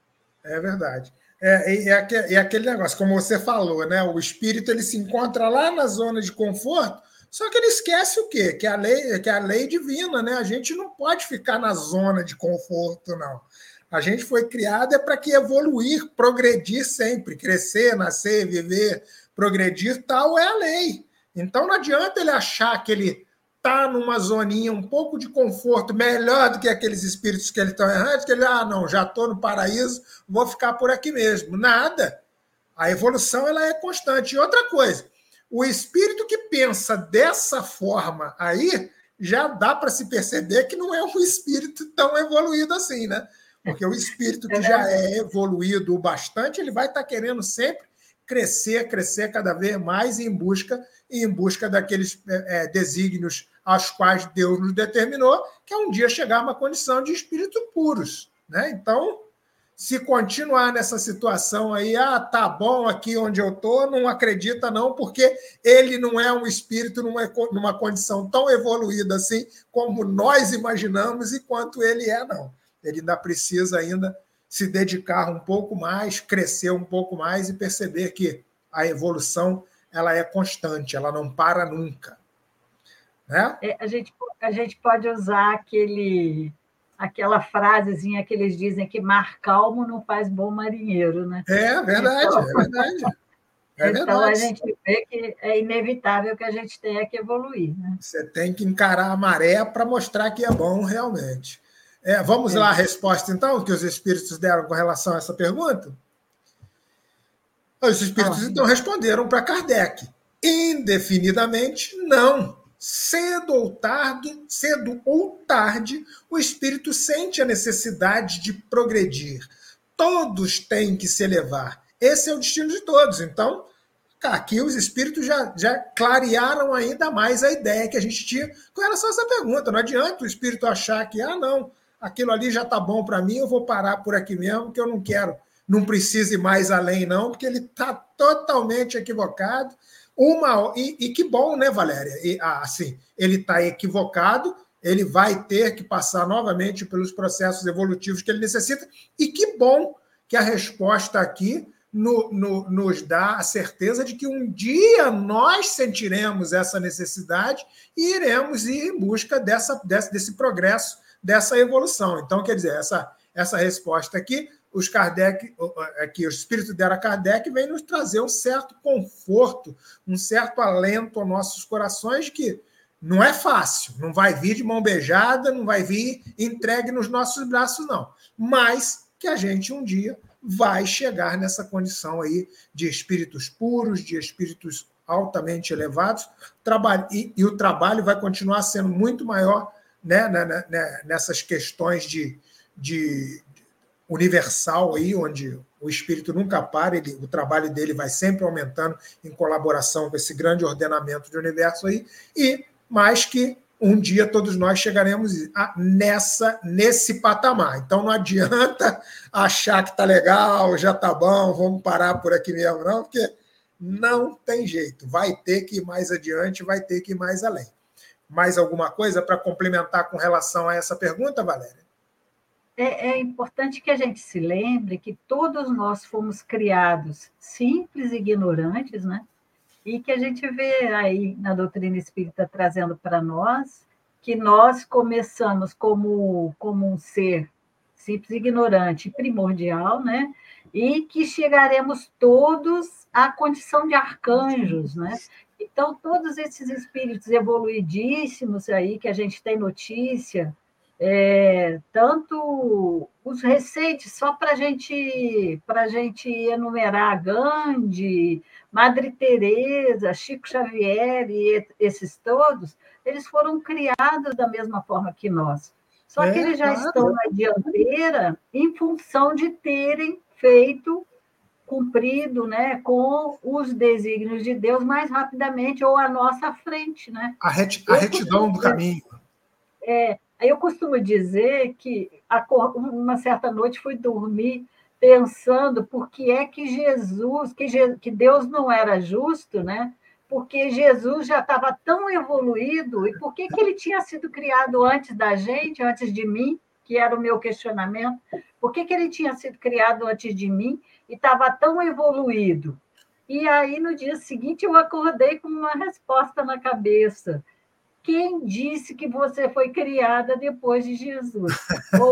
É verdade. É, é, é, aquele negócio, como você falou, né? O espírito ele se encontra lá na zona de conforto, só que ele esquece o quê? Que a lei, que a lei divina, né? A gente não pode ficar na zona de conforto, não. A gente foi criado é para que evoluir, progredir sempre, crescer, nascer, viver, progredir, tal é a lei. Então não adianta ele achar que ele está numa zoninha um pouco de conforto, melhor do que aqueles espíritos que ele estão errantes, que ele, ah, não, já estou no paraíso, vou ficar por aqui mesmo. Nada. A evolução ela é constante. E outra coisa, o espírito que pensa dessa forma aí, já dá para se perceber que não é um espírito tão evoluído assim, né? Porque o espírito que já é evoluído o bastante, ele vai estar querendo sempre crescer, crescer cada vez mais em busca, em busca daqueles é, desígnios aos quais Deus nos determinou, que é um dia chegar a uma condição de espírito puros. Né? Então, se continuar nessa situação aí, ah, tá bom aqui onde eu estou, não acredita não, porque ele não é um espírito numa, numa condição tão evoluída assim, como nós imaginamos e quanto ele é, não. Ele ainda precisa ainda se dedicar um pouco mais, crescer um pouco mais e perceber que a evolução ela é constante, ela não para nunca. Né? É, a, gente, a gente pode usar aquele, aquela frasezinha que eles dizem que mar calmo não faz bom marinheiro. Né? É verdade, então, é verdade. É então, verdade. a gente vê que é inevitável que a gente tenha que evoluir. Né? Você tem que encarar a maré para mostrar que é bom realmente. É, vamos é. lá a resposta, então, que os espíritos deram com relação a essa pergunta? Os espíritos, ah, então, responderam para Kardec. Indefinidamente, não. Cedo ou tarde, cedo ou tarde, o espírito sente a necessidade de progredir. Todos têm que se elevar. Esse é o destino de todos. Então, aqui os espíritos já, já clarearam ainda mais a ideia que a gente tinha com relação a essa pergunta. Não adianta o espírito achar que, ah, não, aquilo ali já está bom para mim, eu vou parar por aqui mesmo, que eu não quero, não precise ir mais além, não, porque ele está totalmente equivocado. Uma, e, e que bom, né, Valéria? E, assim, ele está equivocado, ele vai ter que passar novamente pelos processos evolutivos que ele necessita, e que bom que a resposta aqui no, no, nos dá a certeza de que um dia nós sentiremos essa necessidade e iremos ir em busca dessa, desse, desse progresso, dessa evolução. Então, quer dizer, essa, essa resposta aqui, os Kardec, aqui, o Espírito deram a Kardec, vem nos trazer um certo conforto, um certo alento aos nossos corações, de que não é fácil, não vai vir de mão beijada, não vai vir entregue nos nossos braços, não. Mas que a gente um dia vai chegar nessa condição aí de espíritos puros, de espíritos altamente elevados, trabalho, e, e o trabalho vai continuar sendo muito maior, né, né, né, nessas questões de, de universal aí, onde o espírito nunca para, ele, o trabalho dele vai sempre aumentando em colaboração com esse grande ordenamento do universo aí, e mais que um dia todos nós chegaremos nessa, nesse patamar. Então não adianta achar que está legal, já está bom, vamos parar por aqui mesmo, não, porque não tem jeito, vai ter que ir mais adiante, vai ter que ir mais além. Mais alguma coisa para complementar com relação a essa pergunta, Valéria? É, é importante que a gente se lembre que todos nós fomos criados simples e ignorantes, né? E que a gente vê aí na doutrina espírita trazendo para nós que nós começamos como, como um ser simples, ignorante, primordial, né? E que chegaremos todos à condição de arcanjos, né? Então, todos esses espíritos evoluidíssimos aí que a gente tem notícia, é, tanto os recentes, só para a gente, pra gente enumerar Gandhi, Madre Teresa, Chico Xavier e esses todos, eles foram criados da mesma forma que nós. Só é, que eles já claro. estão na dianteira em função de terem feito, cumprido, né, com os desígnios de Deus mais rapidamente ou à nossa frente. Né? A, reti a retidão do caminho. É, eu costumo dizer que uma certa noite fui dormir pensando por que é que Jesus, que, Je, que Deus não era justo, né? Porque Jesus já estava tão evoluído, e por que, que ele tinha sido criado antes da gente, antes de mim? que era o meu questionamento, por que, que ele tinha sido criado antes de mim e estava tão evoluído? E aí, no dia seguinte, eu acordei com uma resposta na cabeça. Quem disse que você foi criada depois de Jesus? Ou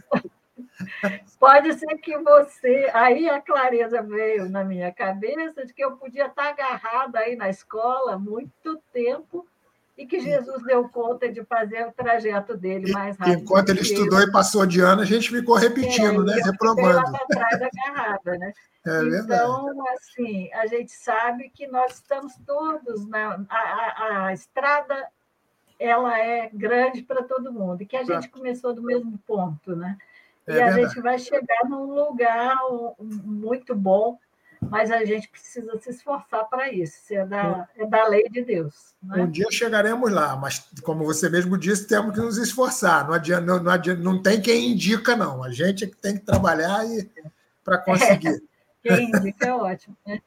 pode ser que você... Aí a clareza veio na minha cabeça de que eu podia estar agarrada aí na escola há muito tempo e que Jesus deu conta de fazer o trajeto dele mais rápido. Enquanto ele estudou e passou de ano, a gente ficou repetindo, é, né? Eu Reprovando. lá para trás agarrada, né? É então, verdade. assim, a gente sabe que nós estamos todos na a, a, a estrada, ela é grande para todo mundo e que a gente começou do mesmo ponto, né? E É a verdade. gente vai chegar num lugar muito bom, mas a gente precisa se esforçar para isso. Isso é da, é da lei de Deus. Né? Um dia chegaremos lá, mas, como você mesmo disse, temos que nos esforçar. Não, adianta, não, não, adianta, não tem quem indica, não. A gente é que tem que trabalhar para conseguir. É, quem indica é ótimo. Né?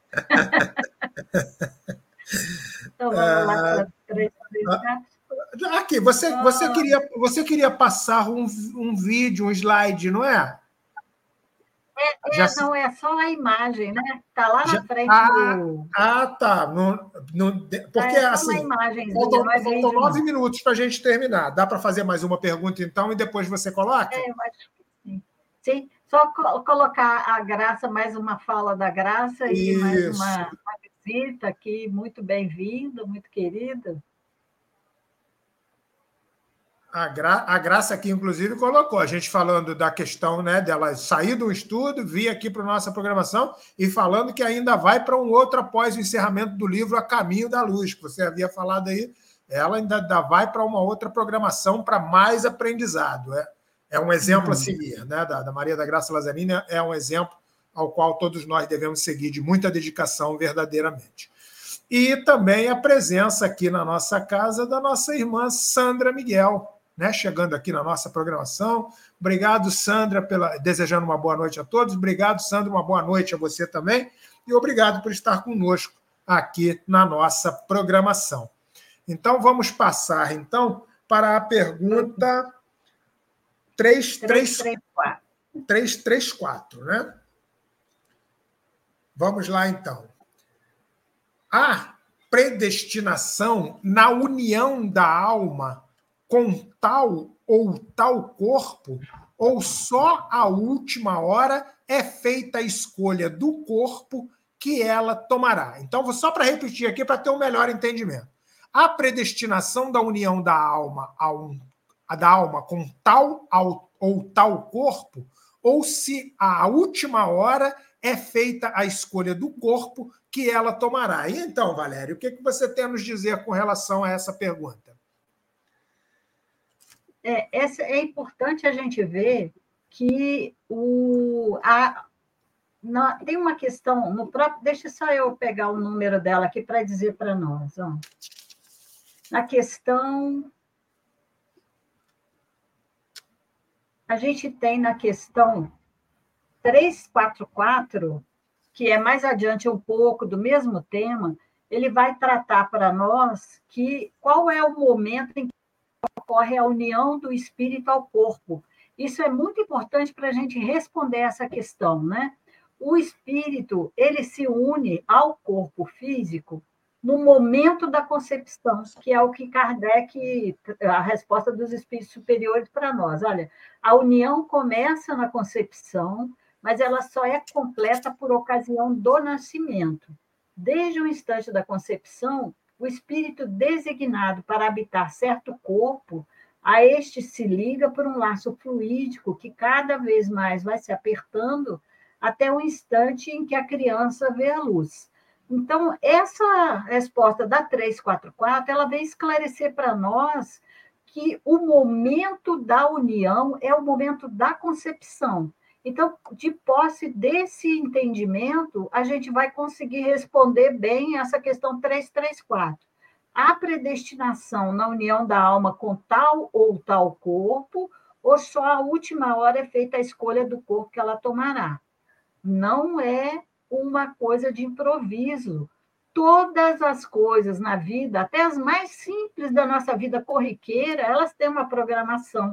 Então, vamos lá para três, três, quatro. Aqui, você, você, queria, você queria passar um, um vídeo, um slide, não é? É, Já, não, é só a imagem, né? Está lá na já, frente ah, do... Ah, tá. No, no, porque, é só assim, uma imagem, faltam, não é faltam vídeo, nove não. minutos para a gente terminar. Dá para fazer mais uma pergunta, então, e depois você coloca? É, eu acho que sim. Sim, só co colocar a Graça, mais uma fala da Graça e Isso. mais uma, uma visita aqui, muito bem-vinda, muito querida. A, Gra, a Graça aqui, inclusive, colocou, a gente falando da questão, né, dela sair do estudo, vir aqui para a nossa programação e falando que ainda vai para um outro após o encerramento do livro A Caminho da Luz, que você havia falado aí, ela ainda, ainda vai para uma outra programação para mais aprendizado. É, é um exemplo uhum. a seguir, né, da, da Maria da Graça Lazzarini, é um exemplo ao qual todos nós devemos seguir de muita dedicação verdadeiramente. E também a presença aqui na nossa casa da nossa irmã Sandra Miguel, né, chegando aqui na nossa programação. Obrigado, Sandra, pela, desejando uma boa noite a todos. Obrigado, Sandra, uma boa noite a você também. E obrigado por estar conosco aqui na nossa programação. Então, vamos passar, então, para a pergunta três três quatro, né? Vamos lá, então. A predestinação na união da alma com tal ou tal corpo, ou só a última hora é feita a escolha do corpo que ela tomará. Então, só para repetir aqui, para ter um melhor entendimento. A predestinação da união da alma, a um, a da alma com tal ao, ou tal corpo, ou se a última hora é feita a escolha do corpo que ela tomará. E então, Valério, o que você tem a nos dizer com relação a essa pergunta? É, essa, é importante a gente ver que o, a, na, tem uma questão, no próprio, deixa só eu pegar o número dela aqui para dizer para nós. Ó. Na questão... A gente tem na questão trezentos e quarenta e quatro, que é mais adiante um pouco do mesmo tema, ele vai tratar para nós que qual é o momento em que ocorre a união do espírito ao corpo. Isso é muito importante para a gente responder essa questão, né? O espírito, ele se une ao corpo físico no momento da concepção, que é o que Kardec, a resposta dos espíritos superiores para nós. Olha, a união começa na concepção, mas ela só é completa por ocasião do nascimento. Desde o instante da concepção, o espírito designado para habitar certo corpo, a este se liga por um laço fluídico que cada vez mais vai se apertando até o instante em que a criança vê a luz. Então, essa resposta da trezentos e quarenta e quatro, ela vem esclarecer para nós que o momento da união é o momento da concepção. Então, de posse desse entendimento, a gente vai conseguir responder bem essa questão trezentos e trinta e quatro. A predestinação na união da alma com tal ou tal corpo, ou só a última hora é feita a escolha do corpo que ela tomará. Não é uma coisa de improviso. Todas as coisas na vida, até as mais simples da nossa vida corriqueira, elas têm uma programação.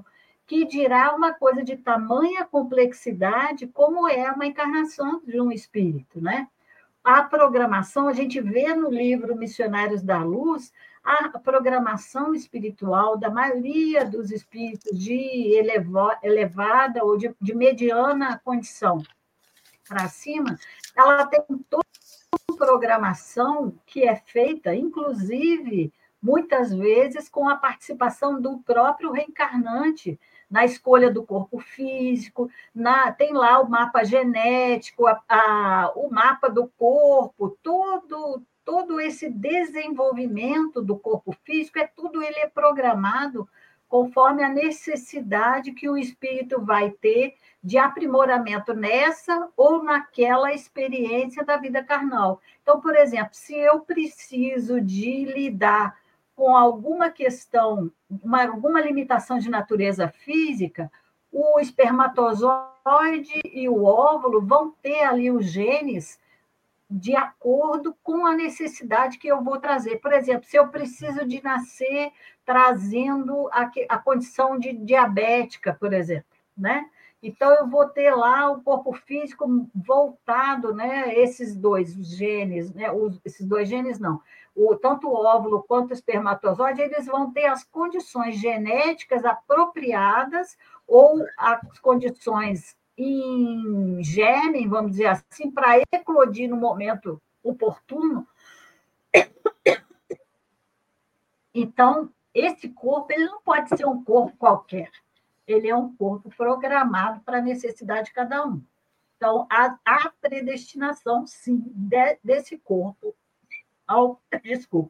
que dirá uma coisa de tamanha complexidade como é uma encarnação de um espírito, né? A programação, a gente vê no livro Missionários da Luz, a programação espiritual da maioria dos espíritos de eleva, elevada ou de, de mediana condição para cima, ela tem toda uma programação que é feita, inclusive, muitas vezes, com a participação do próprio reencarnante, na escolha do corpo físico, na, tem lá o mapa genético, a, a, o mapa do corpo, todo, todo esse desenvolvimento do corpo físico, é tudo ele é programado conforme a necessidade que o espírito vai ter de aprimoramento nessa ou naquela experiência da vida carnal. Então, por exemplo, se eu preciso de lidar com alguma questão, uma, alguma limitação de natureza física, o espermatozoide e o óvulo vão ter ali os genes de acordo com a necessidade que eu vou trazer. Por exemplo, se eu preciso de nascer trazendo a, a condição de diabética, por exemplo, né? Então, eu vou ter lá o corpo físico voltado, né? Esses dois genes, né? Os, esses dois genes não. O, tanto o óvulo quanto o espermatozoide, eles vão ter as condições genéticas apropriadas ou as condições em germe, vamos dizer assim, para eclodir no momento oportuno. Então, esse corpo ele não pode ser um corpo qualquer. Ele é um corpo programado para a necessidade de cada um. Então, a, a predestinação, sim, de, desse corpo ao... Desculpa.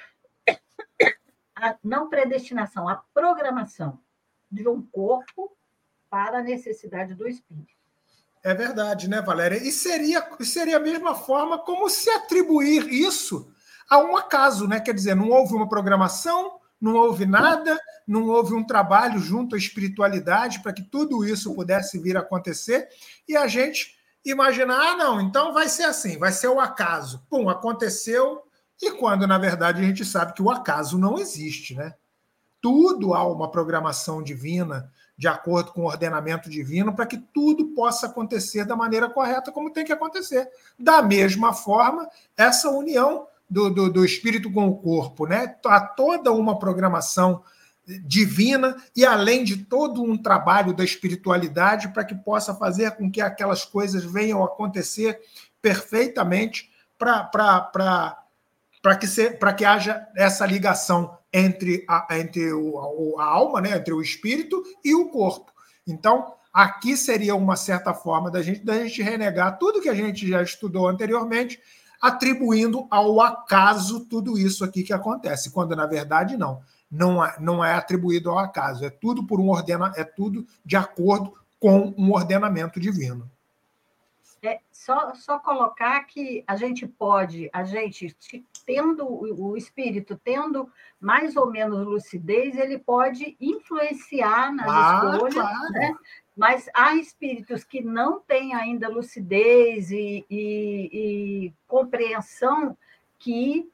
A não predestinação, a programação de um corpo para a necessidade do espírito. É verdade, né, Valéria? E seria, seria a mesma forma como se atribuir isso a um acaso, né? Quer dizer, não houve uma programação, não houve nada, não houve um trabalho junto à espiritualidade para que tudo isso pudesse vir a acontecer, e a gente imaginar, ah, não, então vai ser assim, vai ser o acaso. Pum, aconteceu, e quando, na verdade, a gente sabe que o acaso não existe, né? Tudo há uma programação divina, de acordo com o ordenamento divino, para que tudo possa acontecer da maneira correta, como tem que acontecer. Da mesma forma, essa união do, do, do espírito com o corpo, né? Há toda uma programação divina e, além de todo um trabalho da espiritualidade para que possa fazer com que aquelas coisas venham a acontecer perfeitamente para que, se, que haja essa ligação entre a, entre o, a alma, né? Entre o espírito e o corpo. Então, aqui seria uma certa forma da gente, da gente renegar tudo que a gente já estudou anteriormente, atribuindo ao acaso tudo isso aqui que acontece, quando, na verdade, não. Não é, não é atribuído ao acaso, é tudo por um ordena, é tudo de acordo com um ordenamento divino. É, só, só colocar que a gente pode, a gente tendo o espírito tendo mais ou menos lucidez, ele pode influenciar nas ah, escolhas, claro. Né? Mas há espíritos que não têm ainda lucidez e, e, e compreensão que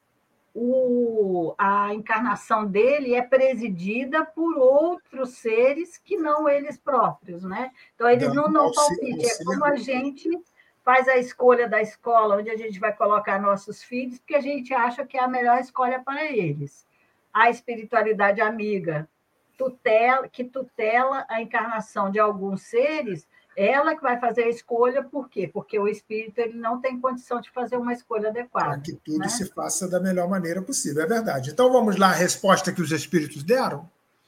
O, a encarnação dele é presidida por outros seres que não eles próprios, né? Então, eles não dão palpite. É como a gente faz a escolha da escola onde a gente vai colocar nossos filhos, porque a gente acha que é a melhor escolha para eles. A espiritualidade amiga, tutela, que tutela a encarnação de alguns seres, ela que vai fazer a escolha, por quê? Porque o espírito ele não tem condição de fazer uma escolha adequada. Para que tudo né? se faça da melhor maneira possível, é verdade. Então vamos lá, a resposta que os espíritos deram?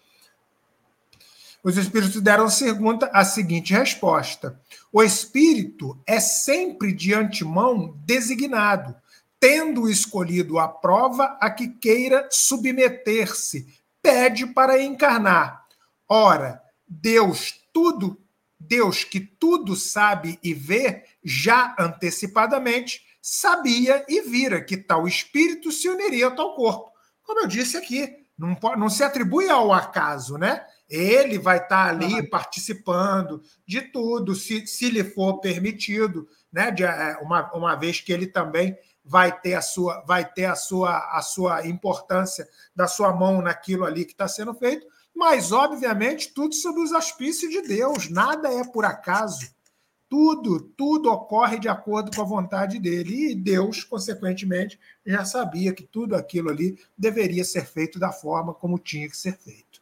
Os espíritos deram a seguinte resposta: o espírito é sempre de antemão designado, tendo escolhido a prova a que queira submeter-se, pede para encarnar. Ora, Deus tudo Deus, que tudo sabe e vê, já antecipadamente sabia e vira que tal espírito se uniria a tal corpo. Como eu disse aqui, não, pode, não se atribui ao acaso, né? Ele vai estar ali uhum. participando de tudo, se, se lhe for permitido, né? De, uma, uma vez que ele também vai ter, a sua, vai ter a, sua, a sua importância da sua mão naquilo ali que está sendo feito, mas, obviamente, tudo sob os auspícios de Deus, nada é por acaso. Tudo, tudo ocorre de acordo com a vontade dele. E Deus, consequentemente, já sabia que tudo aquilo ali deveria ser feito da forma como tinha que ser feito.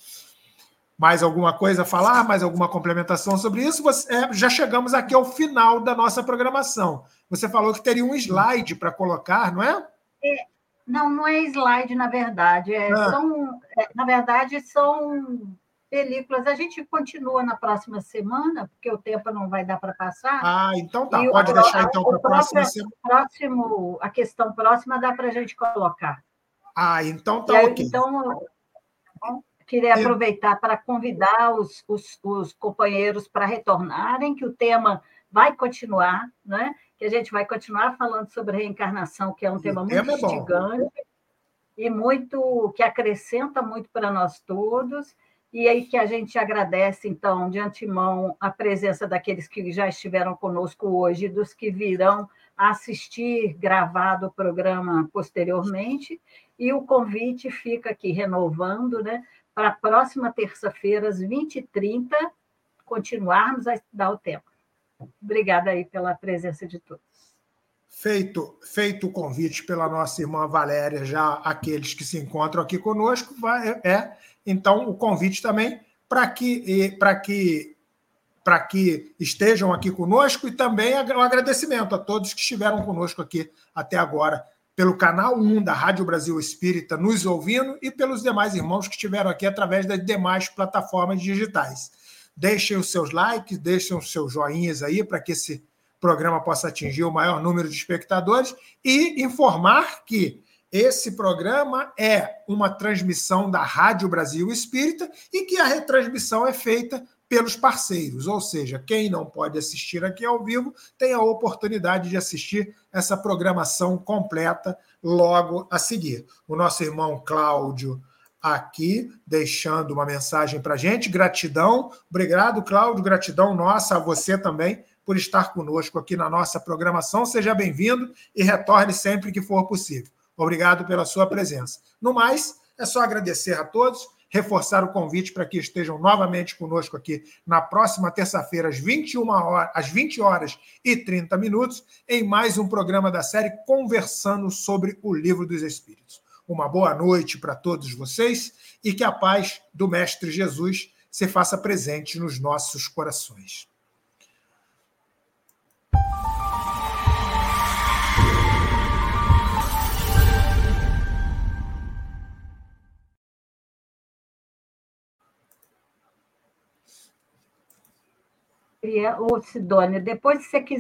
Mais alguma coisa a falar? Mais alguma complementação sobre isso? Você, é, já chegamos aqui ao final da nossa programação. Você falou que teria um slide para colocar, não é? é? Não, não é slide, na verdade. É, ah. são, é, na verdade, são películas. A gente continua na próxima semana, porque o tempo não vai dar para passar. Ah, então tá. Pode o, deixar, então, para a próxima semana. Próximo, a questão próxima dá para a gente colocar. Ah, então tá aí, ok. Então, queria aproveitar para convidar os, os, os companheiros para retornarem, que o tema vai continuar, né? Que a gente vai continuar falando sobre reencarnação, que é um tema muito instigante e muito que acrescenta muito para nós todos. E aí que a gente agradece, então, de antemão, a presença daqueles que já estiveram conosco hoje, dos que virão a assistir gravado o programa posteriormente. E o convite fica aqui renovando, né? Para a próxima terça-feira, às vinte e trinta, continuarmos a estudar o tema. Obrigada aí pela presença de todos. Feito, feito o convite pela nossa irmã Valéria, já aqueles que se encontram aqui conosco, vai, é, então o convite também para que, para que, para que estejam aqui conosco e também o agradecimento a todos que estiveram conosco aqui até agora, pelo canal um da Rádio Brasil Espírita, nos ouvindo, e pelos demais irmãos que estiveram aqui através das demais plataformas digitais. Deixem os seus likes, deixem os seus joinhas aí para que esse programa possa atingir o maior número de espectadores e informar que esse programa é uma transmissão da Rádio Brasil Espírita e que a retransmissão é feita pelos parceiros, ou seja, quem não pode assistir aqui ao vivo tem a oportunidade de assistir essa programação completa logo a seguir. O nosso irmão Cláudio aqui deixando uma mensagem para a gente, gratidão, obrigado Cláudio, gratidão nossa a você também por estar conosco aqui na nossa programação, seja bem-vindo e retorne sempre que for possível. Obrigado pela sua presença. No mais, é só agradecer a todos, reforçar o convite para que estejam novamente conosco aqui na próxima terça-feira, às vinte e uma horas, às vinte horas e trinta minutos, em mais um programa da série Conversando sobre o Livro dos Espíritos. Uma boa noite para todos vocês e que a paz do Mestre Jesus se faça presente nos nossos corações. Ô, Sidônia, depois se você quiser